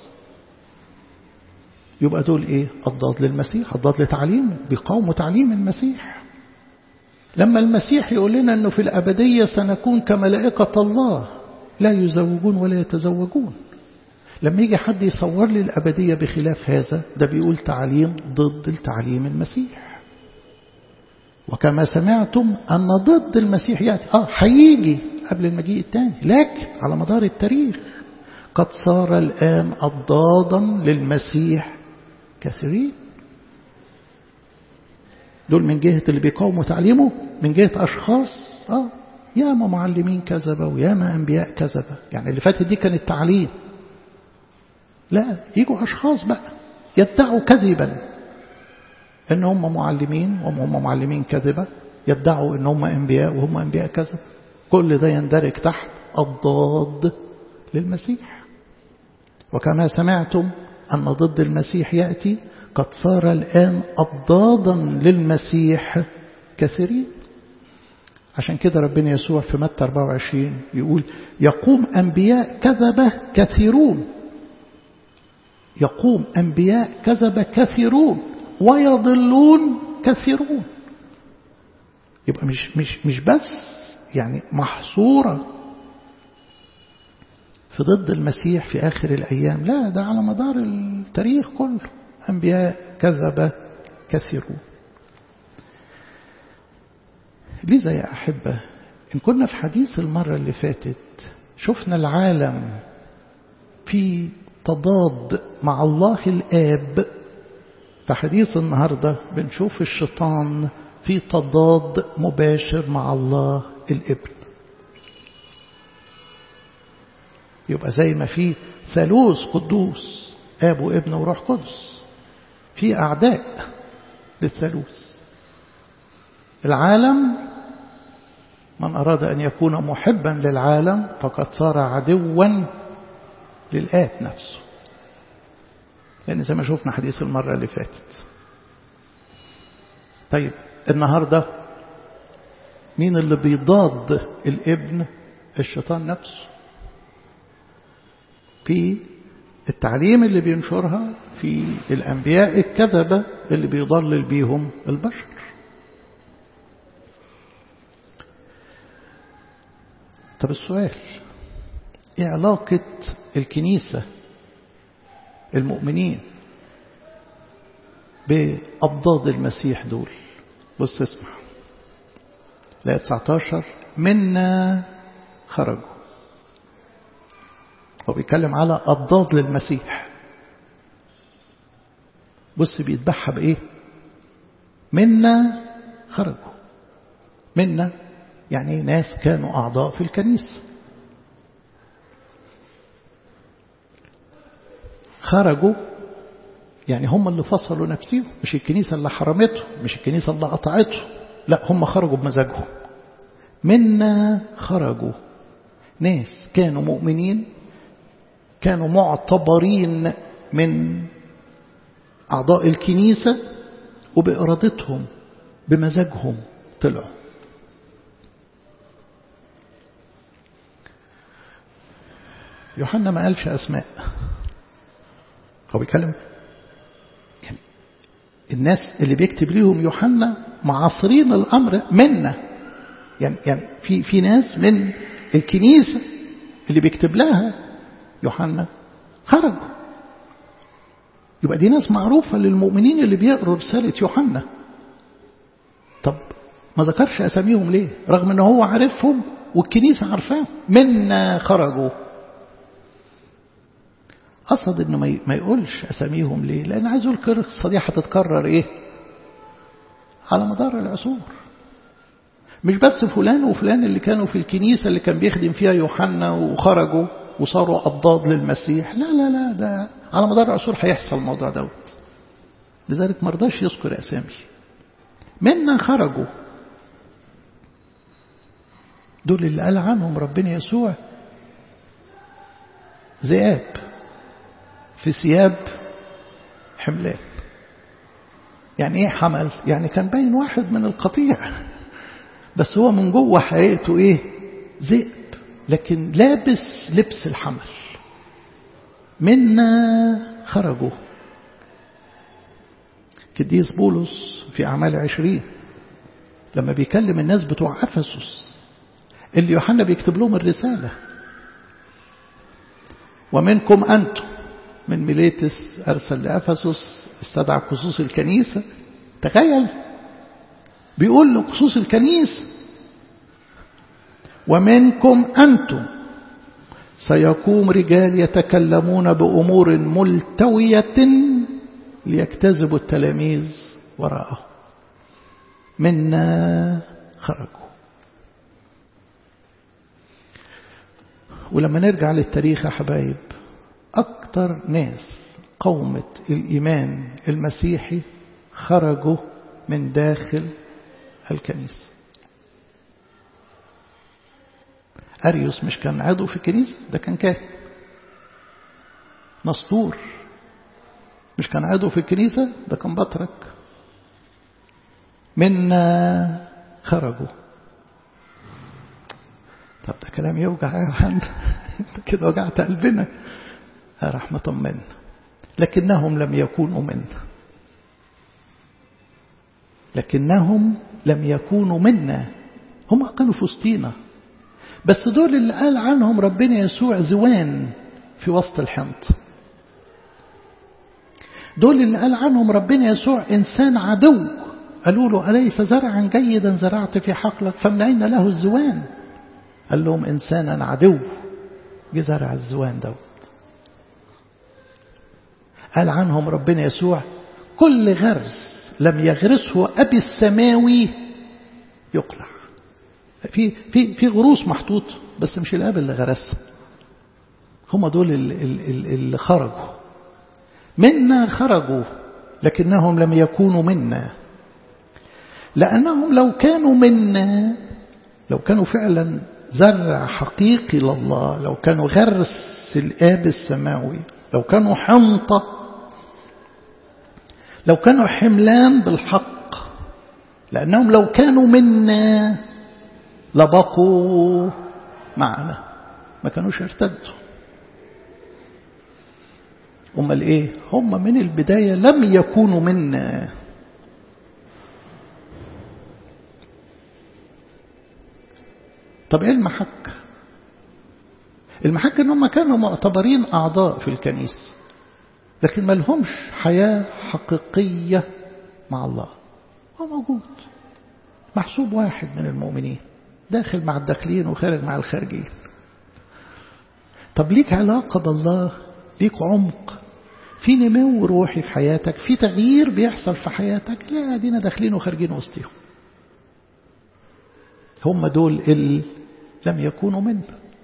يبقى دول إيه؟ الضاد للمسيح، الضاد لتعليمه، بيقاوموا تعليم المسيح. لما المسيح يقول لنا أنه في الأبدية سنكون كملائكة الله لا يزوجون ولا يتزوجون، لما يجي حد يصور لي الأبدية بخلاف هذا، ده بيقول تعليم ضد التعليم المسيح. وكما سمعتم أن ضد المسيح يأتي، هيجي قبل المجيء الثاني، لكن على مدار التاريخ قد صار الآن الضادا للمسيح كثيرين. دول من جهة اللي بيقاوموا تعليمه، من جهة أشخاص ياما معلمين كذبة وياما أنبياء كذبة. يعني اللي فاتت دي كانت تعليم، لا يجوا أشخاص بقى يدعوا كذبا إن هم معلمين وهم معلمين كذبة، يدعوا إن هم أنبياء وهم أنبياء كذبة. كل ده يندرج تحت الضاد للمسيح. وكما سمعتم أن ضد المسيح يأتي، قد صار الآن الضادا للمسيح كثيرين. عشان كده ربنا يسوع في متى 24 يقول يقوم أنبياء كذبة كثيرون، يقوم أنبياء كذبة كثيرون ويضلون كثيرون. يبقى مش بس يعني محصورة في ضد المسيح في آخر الأيام، لا، ده على مدار التاريخ كله أنبياء كذبة كثيرون. لذا يا أحبة، إن كنا في حديث المرة اللي فاتت شفنا العالم في تضاد مع الله الآب، في حديث النهاردة بنشوف الشيطان في تضاد مباشر مع الله الابن. يبقى زي ما في ثالوث قدوس آب وابن وروح قدس، في أعداء للثالوث. العالم من أراد أن يكون محبا للعالم فقد صار عدوا للآب نفسه، لأن زي ما شفنا حديث المرة اللي فاتت. طيب النهاردة مين اللي بيضاد الابن؟ الشيطان نفسه، في التعليم اللي بينشرها، في الأنبياء الكذبة اللي بيضلل بيهم البشر. طب السؤال، ايه علاقة الكنيسة المؤمنين بأضداد المسيح دول؟ بص اسمع، الآية 19 منا خرجوا. هو بيتكلم على أضداد للمسيح. بص بيتبعها بإيه؟ منا خرجوا. منا يعني ناس كانوا أعضاء في الكنيسة، خرجوا يعني هم اللي فصلوا نفسهم، مش الكنيسة اللي حرمته، مش الكنيسة اللي قطعته، لا هم خرجوا بمزاجهم. منا خرجوا ناس كانوا مؤمنين، كانوا معتبرين من أعضاء الكنيسة، وبإرادتهم بمزاجهم طلعوا. يوحنا ما قالش أسماء، هو بيتكلم يعني الناس اللي بيكتب ليهم يوحنا معاصرين الأمر منا، يعني في ناس من الكنيسة اللي بيكتب لها يوحنا خرجوا، يبقى دي ناس معروفة للمؤمنين اللي بيقروا رسالة يوحنا. طب ما ذكرش أساميهم ليه رغم أنه هو عارفهم والكنيسة عارفاهم؟ منا خرجوا. قصد أنه ما يقولش أساميهم ليه؟ لأن عايز يقول القصة دي هتتكرر إيه على مدار العصور، مش بس فلان وفلان اللي كانوا في الكنيسة اللي كان بيخدم فيها يوحنا وخرجوا وصاروا أضداد للمسيح. لا لا لا، ده على مدار العصور هيحصل الموضوع دوت. لذلك ما رضاش يذكر أسامي. منا خرجوا دول اللي قال عنهم ربنا يسوع ذئاب في ثياب حملان. يعني ايه حمل؟ يعني كان باين واحد من القطيع، بس هو من جوه حقيقته ايه؟ ذئب، لكن لابس لبس الحمل. منا خرجوا. قديس بولس في أعمال 20 لما بيكلم الناس بتوع أفسس اللي يوحنا بيكتب لهم الرسالة، ومنكم أنتم، من ميليتس أرسل لأفسس استدعى خصوص الكنيسة. تخيل بيقول لخصوص الكنيسة ومنكم أنتم سيقوم رجال يتكلمون بأمور ملتوية ليجتذبوا التلاميذ وراءه. منا خرجوا. ولما نرجع للتاريخ يا حبايب، أكتر ناس قومة الإيمان المسيحي خرجوا من داخل الكنيسة. أريوس مش كان عضو في الكنيسة، ده كان كاهن. نسطور مش كان عضو في الكنيسة، ده كان بطرك. منا خرجوا. طب ده كلام يوجع يا يوحنا، كده وجعت قلبنا. رحمة منا، لكنهم لم يكونوا منا. لكنهم لم يكونوا منا، هم كانوا في وسطينا، بس دول اللي قال عنهم ربنا يسوع زوان في وسط الحنط. دول اللي قال عنهم ربنا يسوع إنسان عدو. قالوا له أليس زرعا جيدا زرعت في حقلك فمن أين له الزوان؟ قال لهم إنسانا عدو جه زرع الزوان دوت. قال عنهم ربنا يسوع كل غرس لم يغرسه أبي السماوي يقلع. في غروس محطوط بس مش الأب اللي غرسها. هم دول اللي خرجوا. منا خرجوا لكنهم لم يكونوا منا، لأنهم لو كانوا منا، لو كانوا فعلا زرع حقيقي لله، لو كانوا غرس الآب السماوي، لو كانوا حنطة، لو كانوا حملان بالحق، لأنهم لو كانوا منا لبقوا معنا، ما كانوش ارتدوا. أمال إيه؟ هم من البداية لم يكونوا منا. طب إيه المحك؟ المحك إن هم كانوا معتبرين أعضاء في الكنيسة، لكن ما لهمش حياة حقيقية مع الله. هو موجود محسوب واحد من المؤمنين، داخل مع الداخلين وخارج مع الخارجين. طب ليك علاقة بالله، ليك عمق، في نمو روحي في حياتك، في تغيير بيحصل في حياتك؟ لا، دينا داخلين وخارجين وسطهم. هم دول اللي لم يكونوا منا.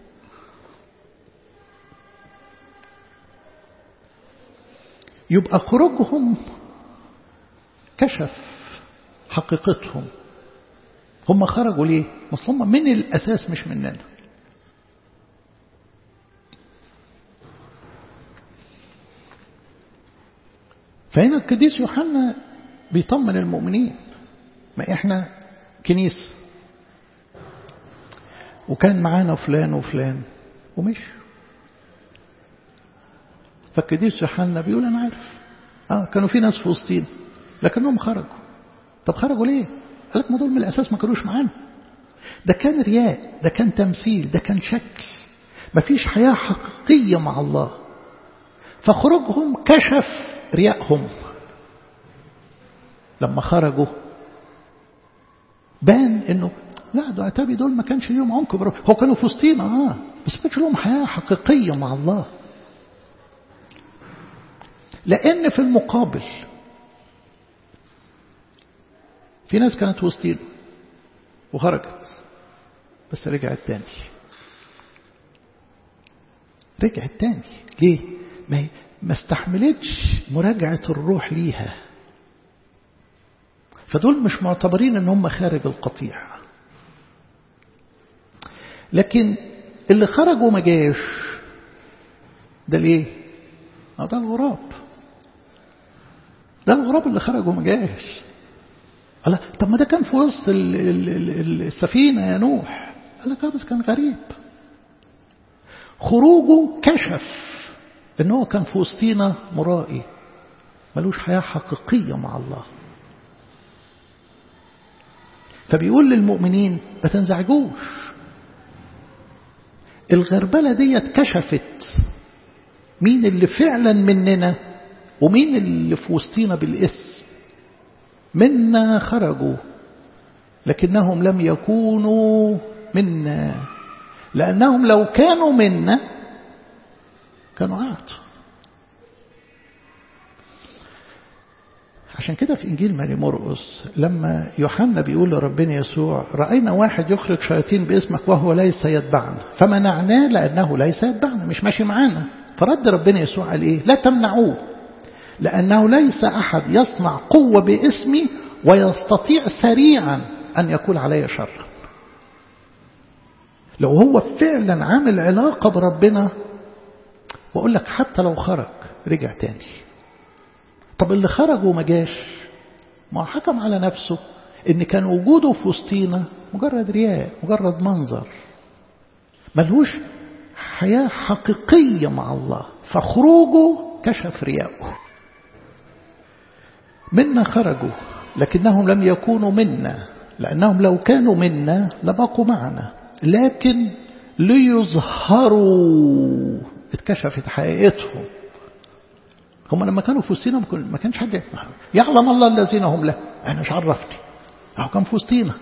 يبقى خروجهم كشف حقيقتهم. هم خرجوا ليه؟ هم من الأساس مش مننا. فهنا القديس يوحنا بيطمن المؤمنين، ما إحنا كنيسة وكان معانا فلان وفلان ومش. فالقديس يوحنا بيقول أنا عارف كانوا في ناس في وسطين لكنهم خرجوا. طب خرجوا ليه؟ قال لك ما دول من الأساس ما كانوش معانا، ده كان رياء، ده كان تمثيل، ده كان شكل، ما فيش حياة حقيقية مع الله. فخروجهم كشف ريائهم. لما خرجوا بان انه لا ده أتابي دول ما كانش ليهم عمق بروح. هو كانوا في وسطينا بس ما كانش لهم حياة حقيقية مع الله. لأن في المقابل في ناس كانت وسطينا وخرجت بس رجعت تاني. رجعت تاني ليه؟ ما استحملتش مراجعة الروح ليها. فدول مش معتبرين ان هم خارج القطيع. لكن اللي خرجوا ما جاش ده ليه؟ ده الغراب. ده الغراب اللي خرجوا ما جاش. قال طب ما ده كان في وسط السفينة يا نوح. قال لك بس كان غريب. خروجه كشف ان هو كان في وسطينا مرائي ملوش حياة حقيقية مع الله. فبيقول للمؤمنين ما تنزعجوش. الغربلة دي كشفت مين اللي فعلا مننا ومين اللي في وسطينا بالاسم. منا خرجوا لكنهم لم يكونوا منا، لأنهم لو كانوا منا كانوا قعدوا. عشان كده في إنجيل ماري مرقس لما يوحنا بيقول لربنا يسوع رأينا واحد يخرج شياطين باسمك وهو ليس يتبعنا فمنعناه لأنه ليس يتبعنا، مش ماشي معانا. فرد ربنا يسوع قال إيه؟ لا تمنعوه لأنه ليس أحد يصنع قوة باسمي ويستطيع سريعا أن يقول علي شرا. لو هو فعلا عامل علاقة بربنا وأقول لك حتى لو خرج رجع تاني. طب اللي خرج وما جاش ما حكم على نفسه إن كان وجوده في وسطينا مجرد رياء، مجرد منظر، ملهوش حياة حقيقية مع الله. فخروجه كشف رياءه. منا خرجوا لكنهم لم يكونوا منا، لأنهم لو كانوا منا لبقوا معنا، لكن ليظهروا اتكشفت حقيقتهم. هم لما كانوا في وسطينا ما كانش حد يعلم الله الذين هم له. أنا مش عرفني هو كان في وسطينا،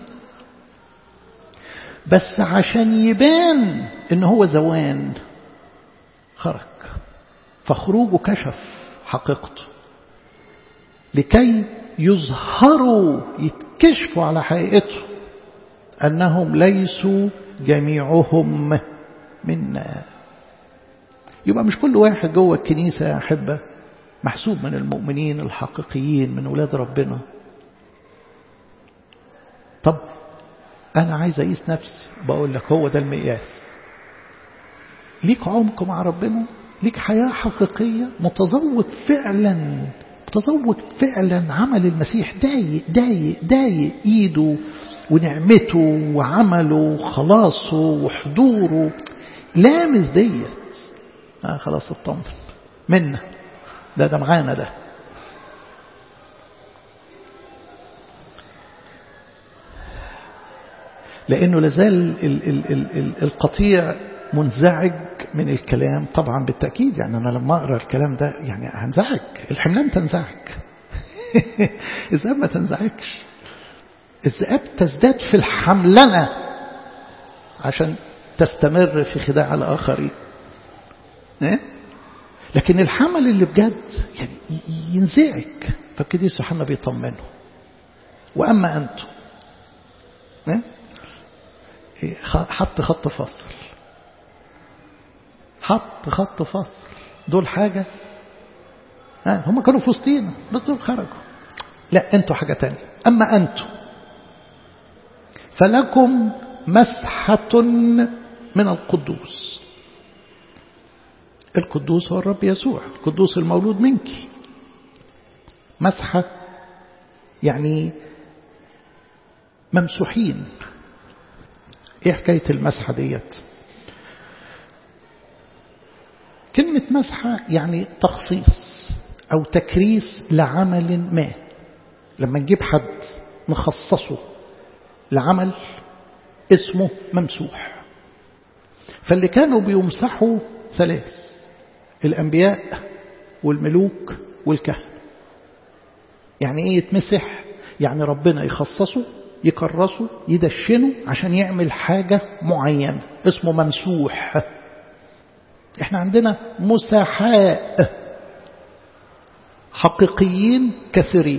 بس عشان يبان إن هو زوان خرج. فخروجه كشف حقيقته لكي يظهروا يتكشفوا على حقيقته أنهم ليسوا جميعهم منا. يبقى مش كل واحد جوه الكنيسة يا أحبة محسوب من المؤمنين الحقيقيين من ولاد ربنا. طب أنا عايز أقيس نفسي، بقول لك هو ده المقياس. ليك عمق مع ربنا، ليك حياة حقيقية، متذوق فعلا عمل المسيح، دايق إيده ونعمته وعمله وخلاصه وحضوره، لامس ديت. خلاص اطمن منا، ده معانا ده. لأنه لازال القطيع منزعج من الكلام طبعا بالتأكيد. يعني أنا لما أقرأ الكلام ده يعني هنزعج. الحملان تنزعج الذئاب ما تنزعجش. الذئاب تزداد في الحملنة عشان تستمر في خداع الآخرين. لكن الحمل اللي بجد يعني ينزعج. فالقديس يوحنا بيطمنه. وأما أنتم حط خط فاصل، خط فاصل. دول حاجة هم كانوا في وسطينا بس دول خرجوا. لا انتوا حاجة تانية. أما أنتم فلكم مسحة من القدوس. القدوس هو الرب يسوع، القدوس المولود منك. مسحة يعني ممسوحين. ايه حكاية المسحة ديت؟ كلمة مسحة يعني تخصيص أو تكريس لعمل ما. لما نجيب حد نخصصه لعمل اسمه ممسوح. فاللي كانوا بيمسحوا 3: الأنبياء والملوك والكهنة. يعني ايه يتمسح؟ يعني ربنا يخصصه يكرسه يدشنه عشان يعمل حاجة معينة اسمه ممسوح. احنا عندنا مسحاء حقيقيين كثيرين.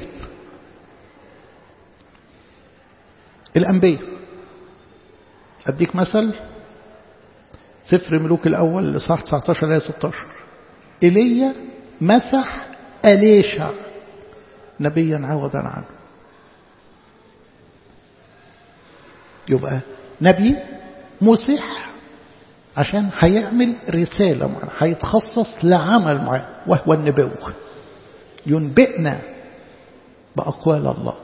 الأنبياء أديك مثل، سفر ملوك الأول لصح 19 آية 16. إيليا مسح أليشع نبيا عوضا عنه. يبقى نبي مسح عشان هيعمل رسالة معينة، هيتخصص لعمل معين وهو النبوة، ينبئنا بأقوال الله.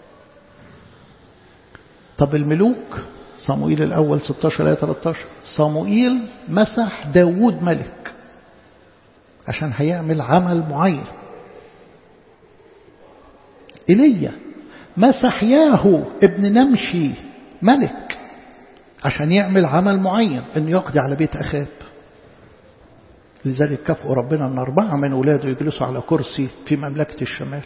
طب الملوك، صموئيل الأول 16 آية 13. صموئيل مسح داود ملك عشان هيعمل عمل معين. إيليا مسح ياهو ابن نمشي ملك عشان يعمل عمل معين، أن يقضي على بيت أخاب. لذلك كافئوا ربنا أن 4 من أولاده يجلسوا على كرسي في مملكة الشمال.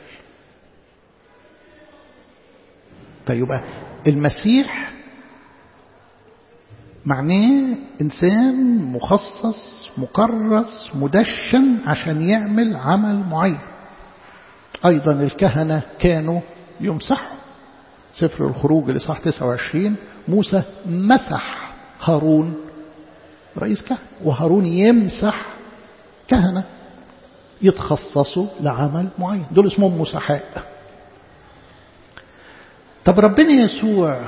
فيبقى المسيح معناه إنسان مخصص مكرس مدشن عشان يعمل عمل معين. أيضا الكهنة كانوا يمسحوا. سفر الخروج لصح 29 موسى مسح هارون رئيس كهنة، وهارون يمسح كهنة يتخصصوا لعمل معين، دول اسمهم مسحاء. طب ربنا يسوع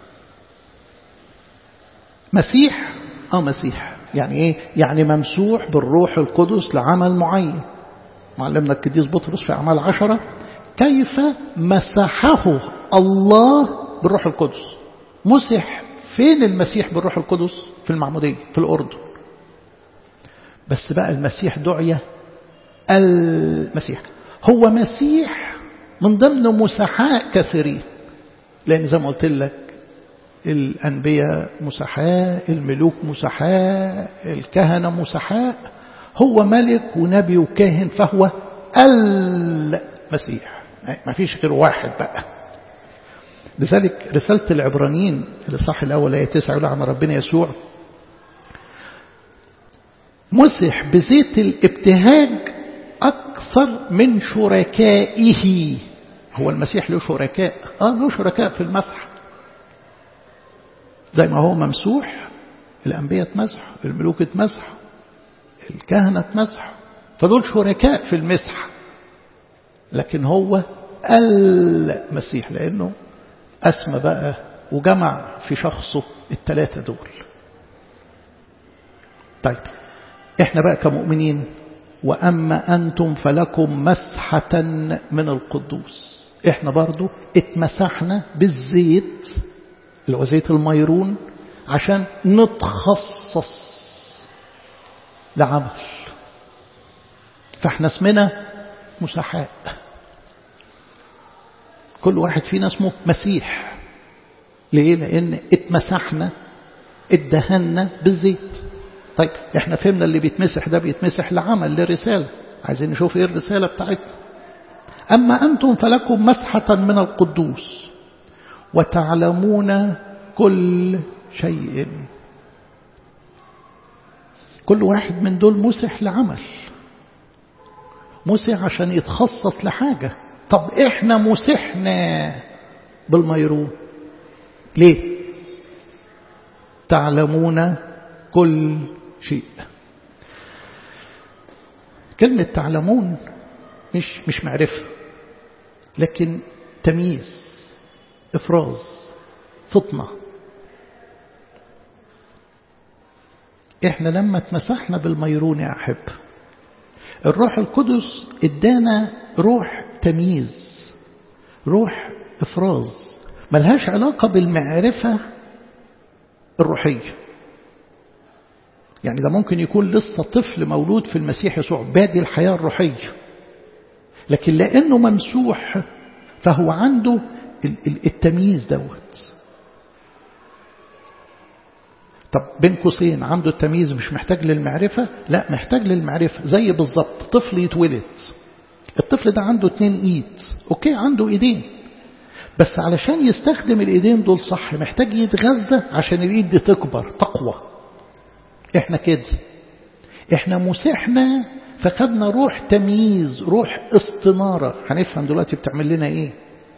مسيح؟ مسيح يعني ايه؟ يعني ممسوح بالروح القدس لعمل معين. معلمنا القديس بطرس في أعمال 10 كيف مسحه الله بالروح القدس. مسح فين المسيح بالروح القدس؟ في المعمودية في الأردن. بس بقى المسيح دعية المسيح، هو مسيح من ضمن مسحاء كثيرين، لأن زي ما قلت لك الأنبياء مسحاء، الملوك مسحاء، الكهنة مسحاء. هو ملك ونبي وكاهن، فهو المسيح، ما فيش غير واحد بقى. لذلك رسالة العبرانيين الإصحاح الأول آية 9 يقول عن ربنا يسوع مسح بزيت الابتهاج أكثر من شركائه. هو المسيح له شركاء، له شركاء في المسح. زي ما هو ممسوح، الأنبياء اتمسحوا، الملوك اتمسحوا، الكهنة اتمسحوا، فدول شركاء في المسح. لكن هو المسيح لأنه أسمى بقى وجمع في شخصه ال3 دول. طيب احنا بقى كمؤمنين، وأما أنتم فلكم مسحة من القدوس. احنا برضو اتمسحنا بالزيت اللي هو زيت الميرون عشان نتخصص لعمل. فاحنا اسمنا مسحاء. كل واحد فينا اسمه مسيح. ليه؟ لأن اتمسحنا اتدهنا بالزيت. طيب احنا فهمنا اللي بيتمسح ده بيتمسح لعمل لرسالة. عايزين نشوف ايه الرسالة بتاعتنا. أما أنتم فلكم مسحة من القدوس وتعلمون كل شيء. كل واحد من دول مسح لعمل، مسح عشان يتخصص لحاجة. طب احنا مسحنا بالميرون ليه؟ تعلمون كل شيء. كلمة تعلمون مش معرفة، لكن تمييز، إفراز، فطنة. احنا لما اتمسحنا بالميرون يا أحب، الروح القدس ادانا روح تمييز، روح إفراز، ملهاش علاقة بالمعرفة الروحية. يعني ده ممكن يكون لسه طفل مولود في المسيح يسوع بادي الحياة الروحية، لكن لأنه ممسوح فهو عنده التمييز دوت. طب بين قوسين عنده التمييز مش محتاج للمعرفة؟ لا، محتاج للمعرفة. زي بالظبط طفل يتولد، الطفل ده عنده 2 ايد، اوكي عنده ايدين، بس علشان يستخدم الايدين دول صح محتاج يتغذى عشان الايد دي تكبر تقوى. احنا كده، احنا مسحنا فخدنا روح تمييز، روح استنارة. هنفهم دلوقتي بتعمل لنا ايه.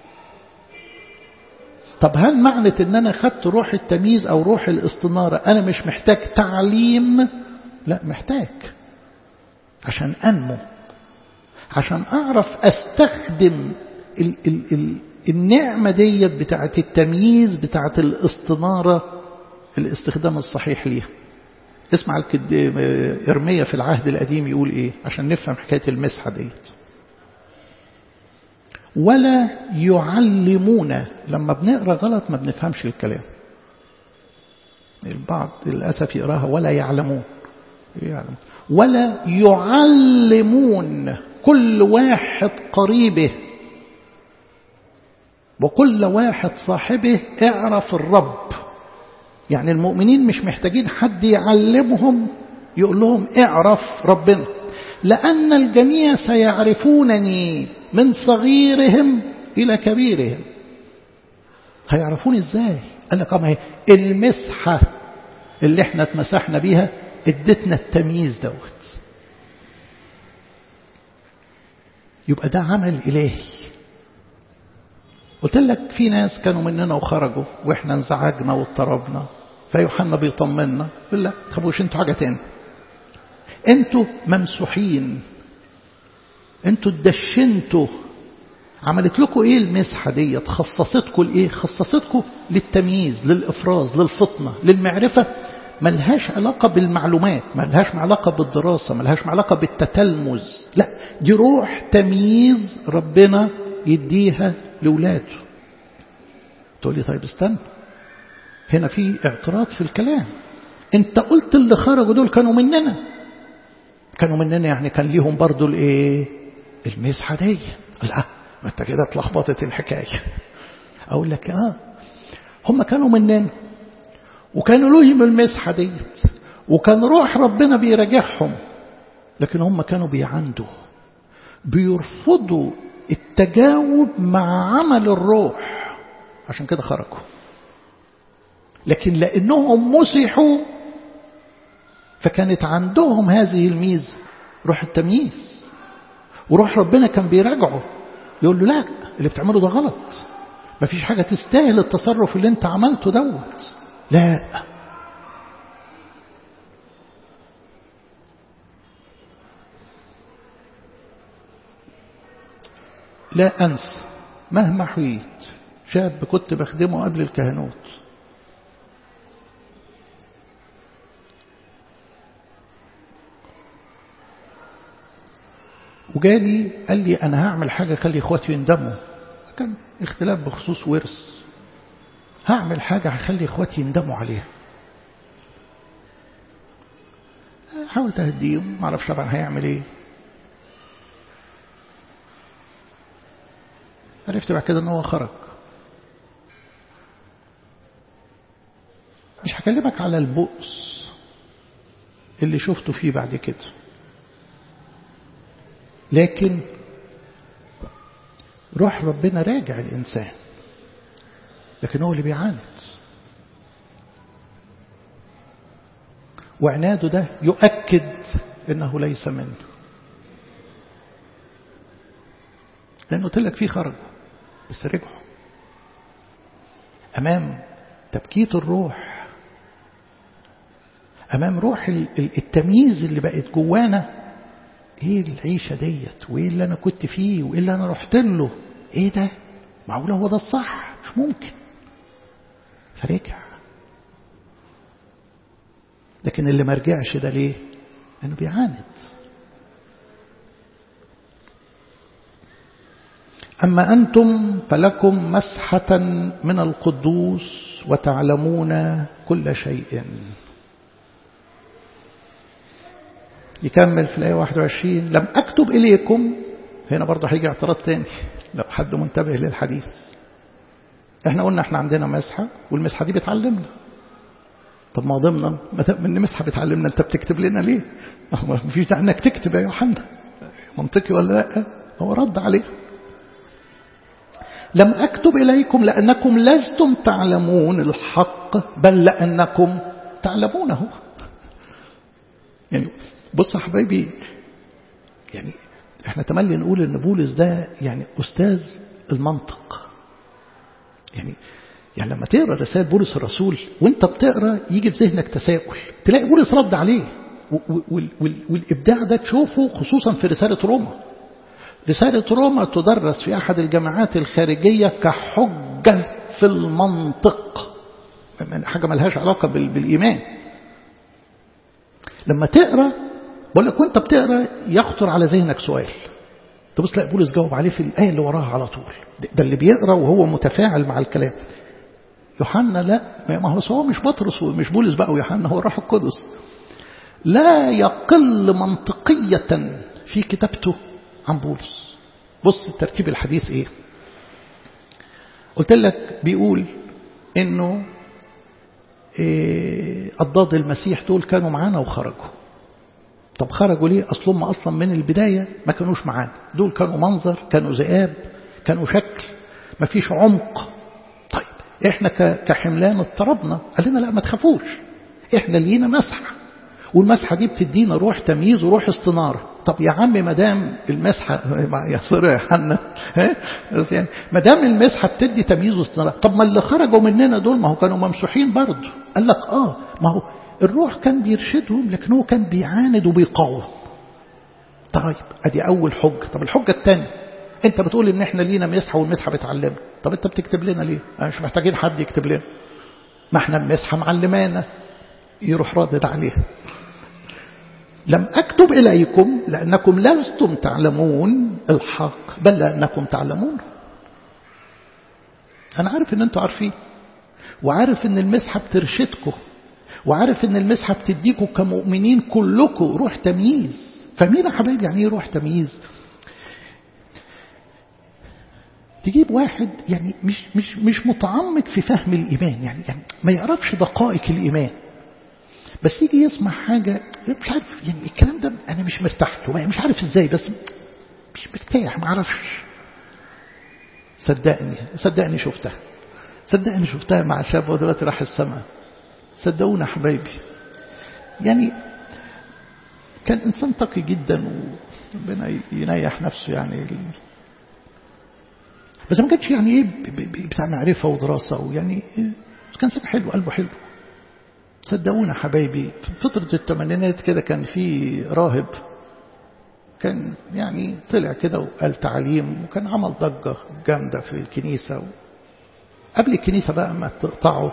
طب هل معنى ان انا خدت روح التمييز او روح الاستنارة انا مش محتاج تعليم؟ لا، محتاج عشان انمو، عشان اعرف استخدم النعمة ديت بتاعت التمييز بتاعت الاستنارة الاستخدام الصحيح ليها. اسمع إرميا في العهد القديم يقول ايه عشان نفهم حكاية المسحة ديت. ولا يعلمون. لما بنقرأ غلط ما بنفهمش الكلام، البعض للأسف يقراها ولا يعلمون. ولا يعلمون كل واحد قريبه وكل واحد صاحبه اعرف الرب. يعني المؤمنين مش محتاجين حد يعلمهم يقول لهم اعرف ربنا، لأن الجميع سيعرفونني من صغيرهم إلى كبيرهم. هيعرفوني ازاي؟ قال لك هي المسحة اللي احنا اتمسحنا بيها ادتنا التمييز دوت. يبقى ده عمل إلهي. قلت لك في ناس كانوا مننا وخرجوا واحنا انزعجنا واضطربنا، فيوحنا بيطمنا يقول لك تخافوش، انتوا حاجة تاني، انتوا ممسوحين، انتوا اتدشنتوا. عملت لكم ايه المسحة ديت؟ خصصتكم لايه؟ خصصتكم للتمييز، للإفراز، للفطنة، للمعرفة. ملهاش علاقة بالمعلومات، ملهاش علاقة بالدراسة، ملهاش علاقة بالتتلمذ، لا، دي روح تمييز ربنا يديها لولاده. تقول لي طيب استنى، هنا في اعتراض في الكلام. انت قلت اللي خرجوا دول كانوا مننا، كانوا مننا يعني كان ليهم برضو الايه؟ المسحة دي. لا، ما انت كده اتلخبطت الحكاية. اقول لك هم كانوا مننا وكانوا لهم المسحة ديت وكان روح ربنا بيراجعهم، لكن هم كانوا بيعندوا، بيرفضوا التجاوب مع عمل الروح، عشان كده خرجوا. لكن لأنهم مسحوا فكانت عندهم هذه الميزة، روح التمييز، وروح ربنا كان بيراجعه يقول له لا، اللي بتعمله ده غلط، مفيش حاجة تستاهل التصرف اللي انت عملته دوت. لا، لا أنسى مهما حييت شاب كنت بخدمه قبل الكهنوت، وجالي قال لي أنا هعمل حاجة خلي إخواتي يندموا. كان اختلاف بخصوص ورث، هعمل حاجة هخلي إخواتي يندموا عليها. حاولت أهديهم، معرفش طبعا هيعمل إيه. عرفت بعد كده ان هو خرج. مش هكلمك على البؤس اللي شفته فيه بعد كده، لكن روح ربنا راجع الإنسان، لكن هو اللي بيعاند، وعناده ده يؤكد انه ليس منه. لأنه قلت لك فيه خرجوا بس رجعوا أمام تبكيت الروح، أمام روح التمييز اللي بقت جوانا. إيه العيشة ديت؟ وإيه اللي أنا كنت فيه؟ وإيه اللي أنا رحت له؟ إيه ده؟ معقولة هو ده الصح؟ مش ممكن. فرجع. لكن اللي ما رجعش ده ليه؟ لأنه بيعاند. أما أنتم فلكم مسحة من القدوس وتعلمون كل شيء. يكمل في الآية 21 لم أكتب إليكم. هنا برضه هيجي اعتراض تاني لو حد منتبه للحديث. احنا قلنا احنا عندنا مسحة والمسحة دي بتعلمنا. طب ما ضمنا من مسحة بتعلمنا انت بتكتب لنا ليه؟ ما فيش داعي انك تكتب يا يوحنا. منطقي ولا لا؟ هو رد عليه. لم أكتب إليكم لأنكم لستم تعلمون الحق بل لأنكم تعلمونه. يعني بص يا حبايبي، يعني احنا تملي نقول ان بولس ده يعني أستاذ المنطق. يعني لما تقرأ رسالة بولس الرسول وانت بتقرأ يجي في ذهنك تساؤل تلاقي بولس رد عليه، والإبداع ده تشوفه خصوصا في رسالة روما. رسالة روما تدرس في أحد الجامعات الخارجية كحجة في المنطق، حاجة ملهاش علاقة بالإيمان. لما تقرأ بقول لك وانت بتقرأ يخطر على ذهنك سؤال تبص تلاقي بولس جاوب عليه في الآية اللي وراها على طول. ده اللي بيقرأ وهو متفاعل مع الكلام. يوحنا لا، ما هو مش بطرس ومش بولس بقى ويوحنا، هو الروح القدس. لا يقل منطقية في كتابته عن بولس. بص ترتيب الحديث ايه. قلت لك بيقول انه أضداد المسيح دول كانوا معانا وخرجوا. طب خرجوا ليه؟ أصلا من البداية ما كانوش معانا. دول كانوا منظر، كانوا ذئاب، كانوا شكل، ما فيش عمق. طيب احنا كحملان اضطربنا. قال لنا لا ما تخافوش، احنا لينا مسحة، والمسحة دي بتدينا روح تمييز وروح استنارة. طب يا عم ما دام المسحة يا سوري يا حنا بس يعني ما دام المسحة بتدي تمييز واستنارة، طب ما اللي خرجوا مننا دول ما هو كانوا ممسوحين برضه. قال لك ما هو الروح كان بيرشدهم لكنه كان بيعاند وبيقاوم. طيب ادي اول حجة. طب الحجة الثانية انت بتقول ان احنا لينا مسحة والمسحة بتعلمنا. طب انت بتكتب لنا ليه؟ مش محتاجين حد يكتب لنا، ما احنا المسحة معلمانا. يروح ردد عليها لم أكتب إليكم لأنكم لستم تعلمون الحق بل لأنكم تعلمون. أنا عارف أن أنتم عارفين، وعارف أن المسحة بترشدكم، وعارف أن المسحة بتديكم كمؤمنين كلكم روح تمييز. فمين يا حبايبي يعني روح تمييز؟ تجيب واحد يعني مش متعمق في فهم الإيمان، يعني ما يعرفش دقائق الإيمان، بس يجي يسمع حاجة مش عارف يعني الكلام ده أنا مش مرتاح له، مش عارف إزاي، بس مش مرتاح، ما عرفش. صدقني شفتها مع شاب ودلوقتي راح السماء. صدقونا حبايبي، يعني كان إنسان تقي جدا وربنا ينيح نفسه يعني، بس ما كانش يعني إيه بتاع معرفة ودراسة، ويعني كان سنة حلو، قلبه حلو. صدقونا حبايبي في فترة الثمانينات كده كان في راهب كان يعني طلع كده وقال تعليم، وكان عمل ضجة جامدة في الكنيسة. قبل الكنيسة بقى ما تقطعوا،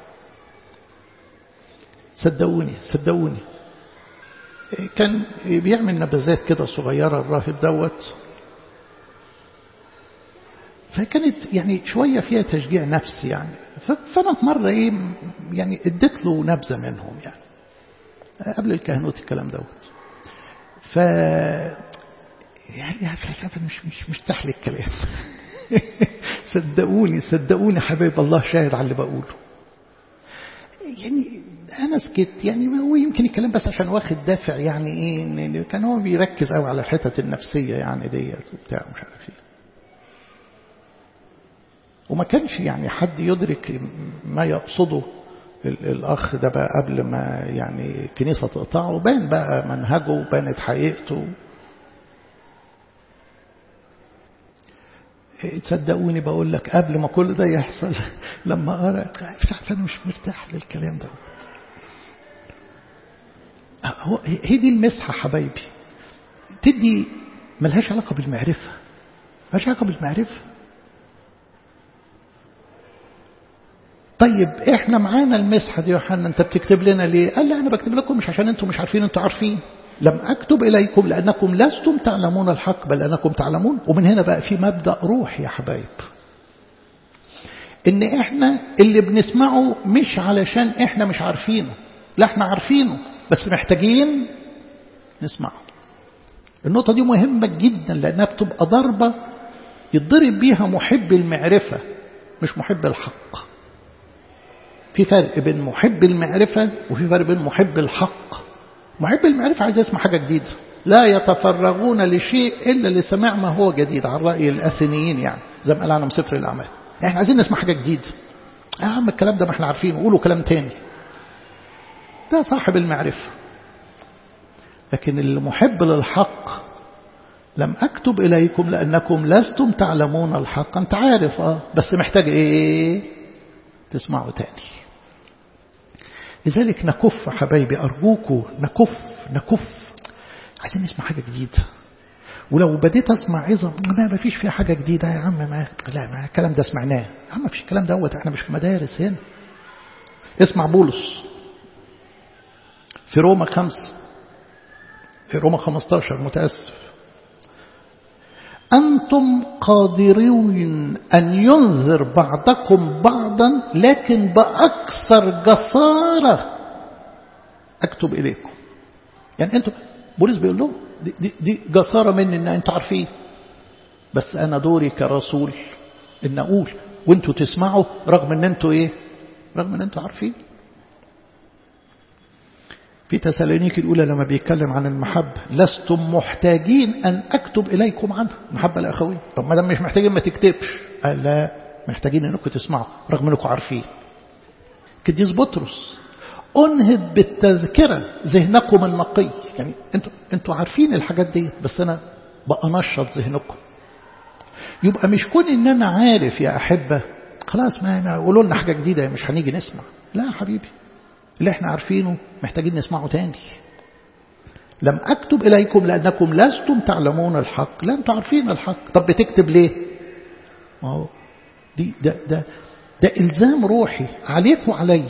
صدقوني كان بيعمل نبذات كده صغيرة الراهب دوت، فكانت يعني شوية فيها تشجيع نفسي يعني. فأنا في مرة يعني اديت له نبذة منهم يعني قبل الكهنوت الكلام دوت. يعني مش مرتاح للكلام. صدقوني حبايب الله شاهد على اللي بقوله. يعني أنا سكت يعني، هو يمكن الكلام بس عشان واخد دافع يعني إيه، كان هو بيركز قوي على الحتة النفسية يعني ديت وبتاع مش عارف إيه، وما كانش يعني حد يدرك ما يقصده الأخ ده بقى قبل ما يعني الكنيسة تقطعه. بان بقى منهجه وبانت حقيقته. تصدقوني بقول لك قبل ما كل ده يحصل لما أرى مش عارف أنا مش مرتاح للكلام ده. هي دي المسحة حبايبي، تدي ملهاش علاقة بالمعرفة، ملهاش علاقة بالمعرفة. طيب احنا معانا المسحة دي يا يوحنا، انت بتكتب لنا ليه؟ قال لا انا بكتب لكم مش عشان انتم مش عارفين، انتم عارفين، لم أكتب إليكم لأنكم لستم تعلمون الحق بل أنكم تعلمون. ومن هنا بقى في مبدأ روح يا حبايب، إن إحنا اللي بنسمعه مش علشان إحنا مش عارفينه، لا إحنا عارفينه بس محتاجين نسمعه. النقطة دي مهمة جدا لأنها بتبقى ضربة يتضرب بيها محب المعرفة مش محب الحق. في فرق بين محب المعرفة وفي فرق بين محب الحق. محب المعرفة عايز يسمع حاجة جديدة، لا يتفرغون لشيء إلا لسماع ما هو جديد، على رأي الأثينيين يعني زي ما قال عنهم سفر الأعمال. احنا عايزين نسمع حاجة جديدة. يا عم الكلام ده ما احنا عارفينه، قولوا كلام تاني. ده صاحب المعرفة. لكن المحب للحق لم أكتب إليكم لأنكم لستم تعلمون الحق. أنت عارف بس محتاج إيه؟ تسمعوا تاني. لذلك نكف حبايبي، أرجوكوا نكف عايزين نسمع حاجة جديدة. ولو بديت أسمع عظة ما فيش فيها حاجة جديدة يا عم، ما الكلام ده سمعناه يا عم، فيش الكلام دوت، احنا مش في مدارس هنا. اسمع بولس في روما 5 في روما 15 متأسف، أنتم قادرون أن ينذر بعضكم بعضا لكن بأكثر جسارة أكتب إليكم. يعني أنتم بولس بيقول لهم دي جسارة مني إن أنتم عارفين، بس أنا دوري كرسول إن أقول وأنتم تسمعوا رغم إن أنتم إيه؟ رغم إن أنتم عارفين. في تسالونيكي الأولى لما بيتكلم عن المحبة، لستم محتاجين أن أكتب إليكم عنها، المحبة الأخوية. طب ما دام مش محتاجين ما تكتبش. قال لا، محتاجين أنكم تسمعوا رغم أنكم عارفين. قديس بطرس أنهض بالتذكرة ذهنكم النقي. يعني أنتوا عارفين الحاجات دي بس أنا بأنشط ذهنكم. يبقى مش كون إن أنا عارف يا أحبة خلاص ما قولوا لنا حاجة جديدة مش هنيجي نسمع. لا يا حبيبي، اللي احنا عارفينه محتاجين نسمعه تاني. لم أكتب إليكم لأنكم لستم تعلمون الحق. لا أنتم عارفين الحق. طب بتكتب ليه؟ ده إلزام روحي عليك وعلي.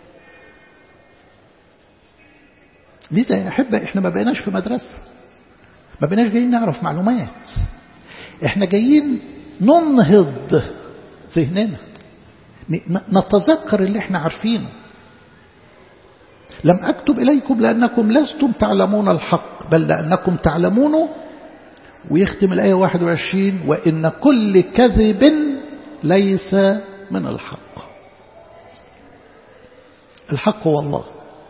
لذا يا أحبة احنا ما بقيناش في مدرسة، ما بقيناش جايين نعرف معلومات، احنا جايين ننهض ذهننا، نتذكر اللي احنا عارفينه. لم أكتب إليكم لأنكم لستم تعلمون الحق بل لأنكم تعلمونه. ويختم الآية 21 وإن كل كذب ليس من الحق. الحق هو الله،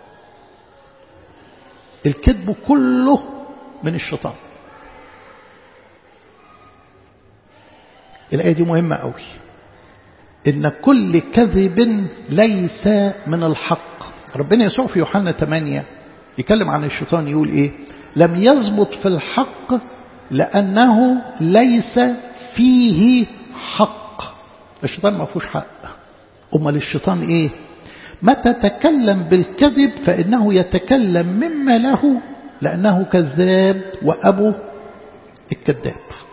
الكذب كله من الشيطان. الآية دي مهمة قوي، إن كل كذب ليس من الحق. ربنا يسوع في يوحنا 8 يكلم عن الشيطان يقول إيه؟ لم يثبت في الحق لأنه ليس فيه حق. الشيطان ما فيهوش حق. أمال الشيطان إيه؟ متى تكلم بالكذب فإنه يتكلم مما له لأنه كذاب وأبو الكذاب.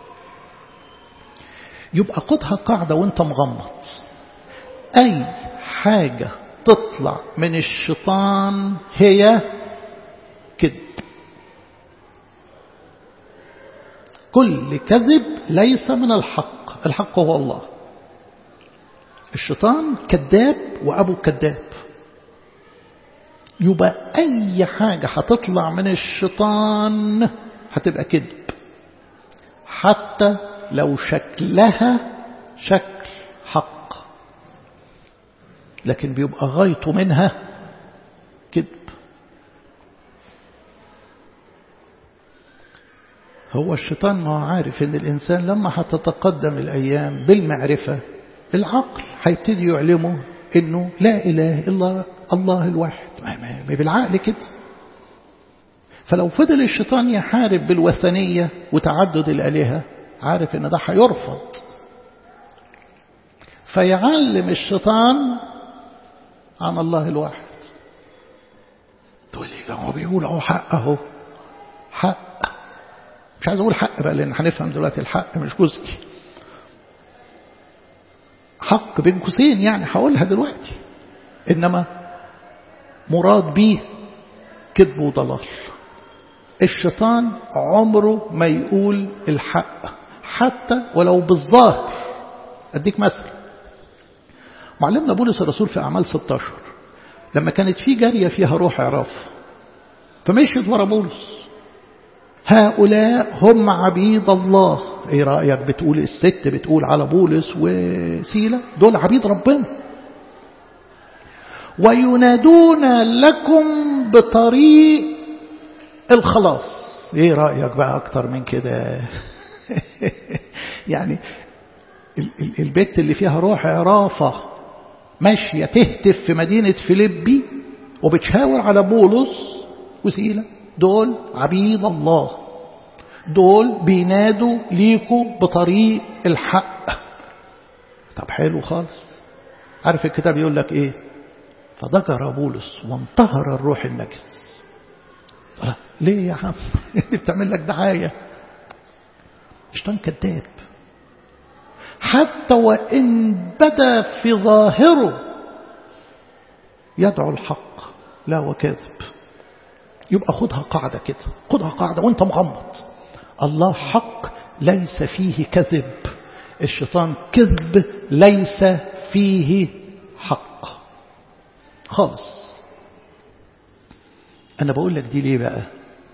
يبقى خدها قاعدة وانت مغمض، أي حاجة تطلع من الشيطان هي كذب. كل كذب ليس من الحق. الحق هو الله. الشيطان كذاب وأبو كذاب. يبقى أي حاجة هتطلع من الشيطان هتبقى كذب، حتى لو شكلها شكل حق، لكن بيبقى غايته منها كذب. هو الشيطان ما عارف ان الإنسان لما هتتقدم الأيام بالمعرفة العقل هيبتدي يعلمه انه لا إله إلا الله الواحد، ما بالعقل كده. فلو فضل الشيطان يحارب بالوثنية وتعدد الآلهة عارف ان ده هيرفض، فيعلم الشيطان عن الله الواحد. تقول لي هو بيقول اهو حق، اهو حق. مش عايز اقول حق بقى لان هنفهم دلوقتي الحق مش جزئي، حق بين قوسين يعني هقولها دلوقتي، انما مراد بيه كذب وضلال. الشيطان عمره ما يقول الحق حتى ولو بالظاهر. أديك مثل، معلمنا بولس الرسول في أعمال 16 لما كانت في جارية فيها روح عراف فمشيت ورا بولس، هؤلاء هم عبيد الله. ايه رأيك؟ بتقول الست بتقول على بولس وسيلة دول عبيد ربنا، وينادون لكم بطريق الخلاص. ايه رأيك بقى اكتر من كده؟ يعني البيت اللي فيها روح عرافة ماشية تهتف في مدينة فيليبي وبتشاور على بولس وسيلة، دول عبيد الله، دول بينادوا ليكوا بطريق الحق. طب حلو خالص. عارف الكتاب يقول لك ايه؟ فضجر بولس وانتهر الروح النجس. ليه يا عم؟ بتعمل لك دعاية. الشيطان كذاب، حتى وإن بدا في ظاهره يدعو الحق لا وكذب. يبقى خدها قاعدة كده، خدها قاعدة وانت مغمض. الله حق ليس فيه كذب، الشيطان كذب ليس فيه حق خالص. أنا بقول لك دي ليه بقى؟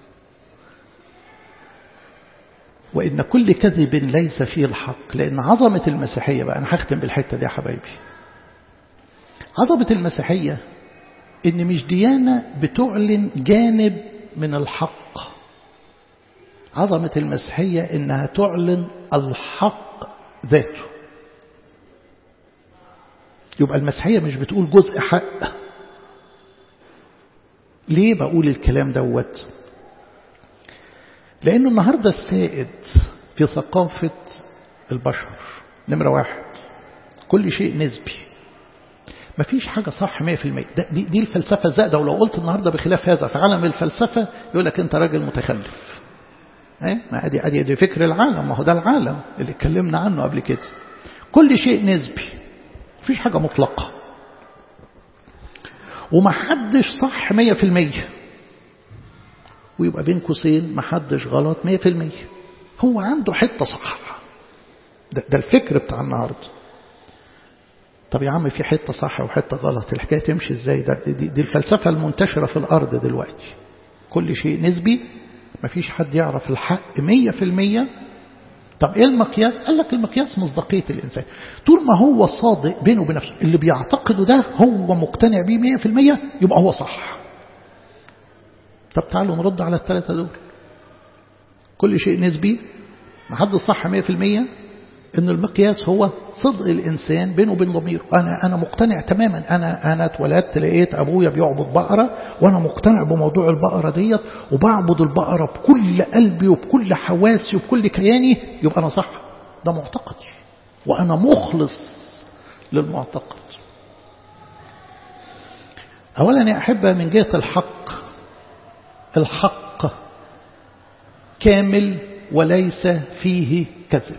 وإن كل كذب ليس فيه الحق، لأن عظمة المسيحية بقى، أنا هختم بالحتة دي يا حبايبي. عظمة المسيحية إن مش ديانة بتعلن جانب من الحق، عظمة المسيحية إنها تعلن الحق ذاته. يبقى المسيحية مش بتقول جزء حق. ليه بقول الكلام دوت؟ لأنه النهاردة السائد في ثقافة البشر نمرة واحد، كل شيء نسبي، مفيش حاجة صح 100%. دي الفلسفة الزائدة. ولو قلت النهاردة بخلاف هذا في عالم الفلسفة يقول لك أنت راجل متخلف. ما أدي فكر العالم، ما هو ده العالم اللي اتكلمنا عنه قبل كده. كل شيء نسبي، مفيش حاجة مطلقة، ومحدش صح 100%، ويبقى بين قوسين محدش غلط 100%. هو عنده حتة صح. ده الفكر بتاع النهاردة. طب يا عم في حتة صح وحتة غلط، الحكاية تمشي ازاي؟ دي الفلسفة المنتشرة في الأرض دلوقتي. كل شيء نسبي، مفيش حد يعرف الحق 100%. طب ايه المقياس؟ قال لك المقياس مصداقية الإنسان. طول ما هو صادق بينه وبين نفسه، اللي بيعتقده ده هو مقتنع بيه 100%، يبقى هو صح. طب تعالوا نرد على الثلاثة دول. كل شيء نسبي، محدش صح 100%. إن المقياس هو صدق الإنسان بينه وبين ضميره. أنا مقتنع تماما. أنا اتولدت لقيت أبويا بيعبد بقرة، وأنا مقتنع بموضوع البقرة ديت، وبعبد البقرة بكل قلبي وبكل حواسي وبكل كياني، يبقى أنا صح. ده معتقدي، وأنا مخلص للمعتقد. أولا يا أحبة، من جهة الحق كامل وليس فيه كذب.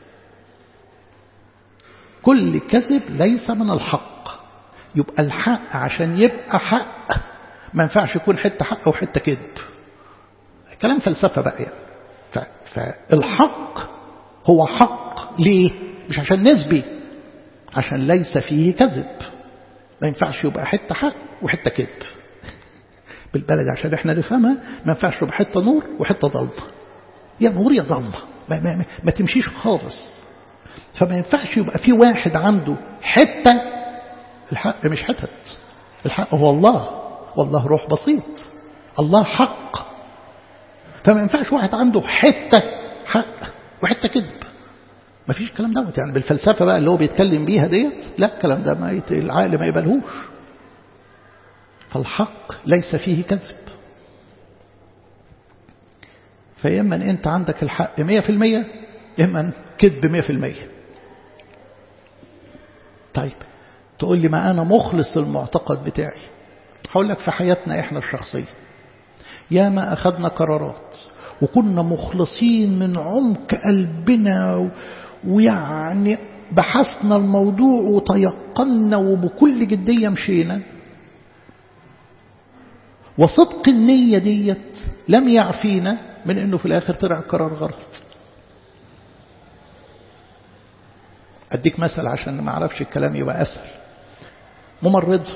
كل كذب ليس من الحق. يبقى الحق عشان يبقى حق ما ينفعش يكون حتة حق وحتة كذب. كلام فلسفة بقى يعني. فالحق هو حق ليه؟ مش عشان نسبي، عشان ليس فيه كذب. ما ينفعش يبقى حتة حق وحتة كذب. بالبلد عشان احنا نفهمها، ما ينفعش يبقى حتة نور وحتة ظلمة. يا نور يا ظلمة، ما تمشيش خالص. فما ينفعش يبقى في واحد عنده حتة. الحق مش حتت، الحق هو الله، والله روح بسيط، الله حق. فما ينفعش واحد عنده حتة حق وحتة كذب. ما فيش الكلام دوت يعني بالفلسفة بقى اللي هو بيتكلم بيها ديت. لا، الكلام ده العقل ما يقبلهوش. فالحق ليس فيه كذب. فإما أن أنت عندك الحق 100%، إما كذب 100%. طيب تقول لي ما أنا مخلص المعتقد بتاعي. هقول لك في حياتنا إحنا الشخصية يا ما أخذنا قرارات وكنا مخلصين من عمق قلبنا، ويعني بحثنا الموضوع وتيقنا وبكل جدية مشينا، وصدق النية ديت لم يعفينا من أنه في الآخر طلع قرار غلط. أديك مثل عشان ما أعرفش الكلام يبقى أسهل. ممرضة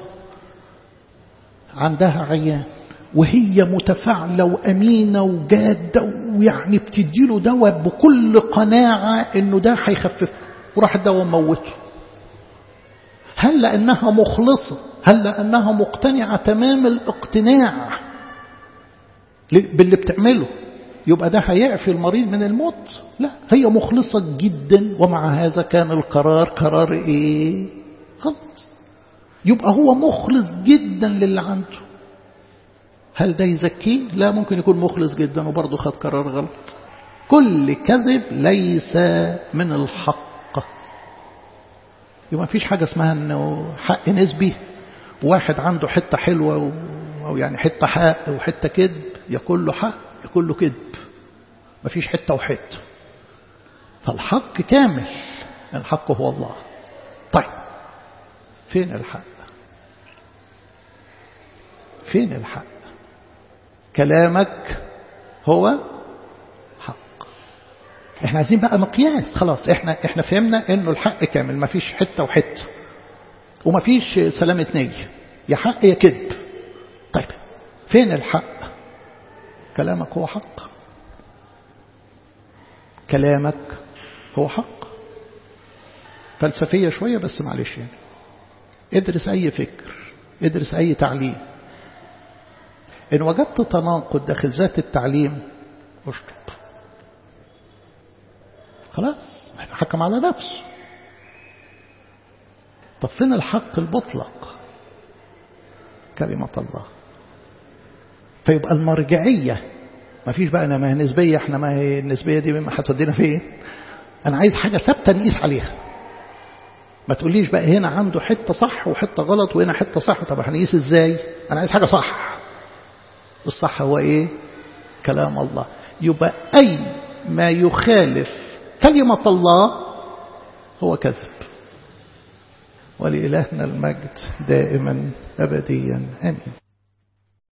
عندها عيان وهي متفاعلة وأمينة وجادة ويعني بتديله دواء بكل قناعة إنه ده هيخففه، وراح الدواء موته. هل لأنها مخلصة، هل لأنها مقتنعة تمام الاقتناع باللي بتعمله يبقى ده هيعفي المريض من الموت؟ لا، هي مخلصة جدا، ومع هذا كان القرار قرار ايه؟ غلط. يبقى هو مخلص جدا للي عنده. هل ده يزكيه؟ لا، ممكن يكون مخلص جدا وبرضه خد قرار غلط. كل كذب ليس من الحق. يبقى ما فيش حاجة اسمها انه حق نسبي، واحد عنده حتة حلوة او يعني حتة حق وحتة كذب، يكون له حق يكون له كذب. ما فيش حتة وحتة، فالحق كامل. الحق هو الله. طيب فين الحق؟ فين الحق؟ كلامك هو حق. احنا عايزين بقى مقياس. خلاص احنا فهمنا انه الحق كامل، ما فيش حتة وحتة، وما فيش سلامة نية، يا حق يا كذب. طيب فين الحق؟ كلامك هو حق. كلامك هو حق. فلسفية شوية بس معلش يعني. ادرس أي فكر، ادرس أي تعليم، إن وجدت تناقض داخل ذات التعليم اشطب. خلاص حكم على نفسه. طب فين الحق المطلق؟ كلمة الله. فيبقى المرجعية ما فيش بقى أنا ما هي نسبية، احنا ما هي النسبية دي ما هتودينا فين؟ أنا عايز حاجة ثابتة نقيس عليها. ما تقوليش بقى هنا عنده حتة صح وحتة غلط وهنا حتة صح. طب هنقيس ازاي؟ أنا عايز حاجة صح. الصح هو ايه؟ كلام الله. يبقى أي ما يخالف كلمة الله هو كذب. ولإلهنا المجد دائما أبديا آمين.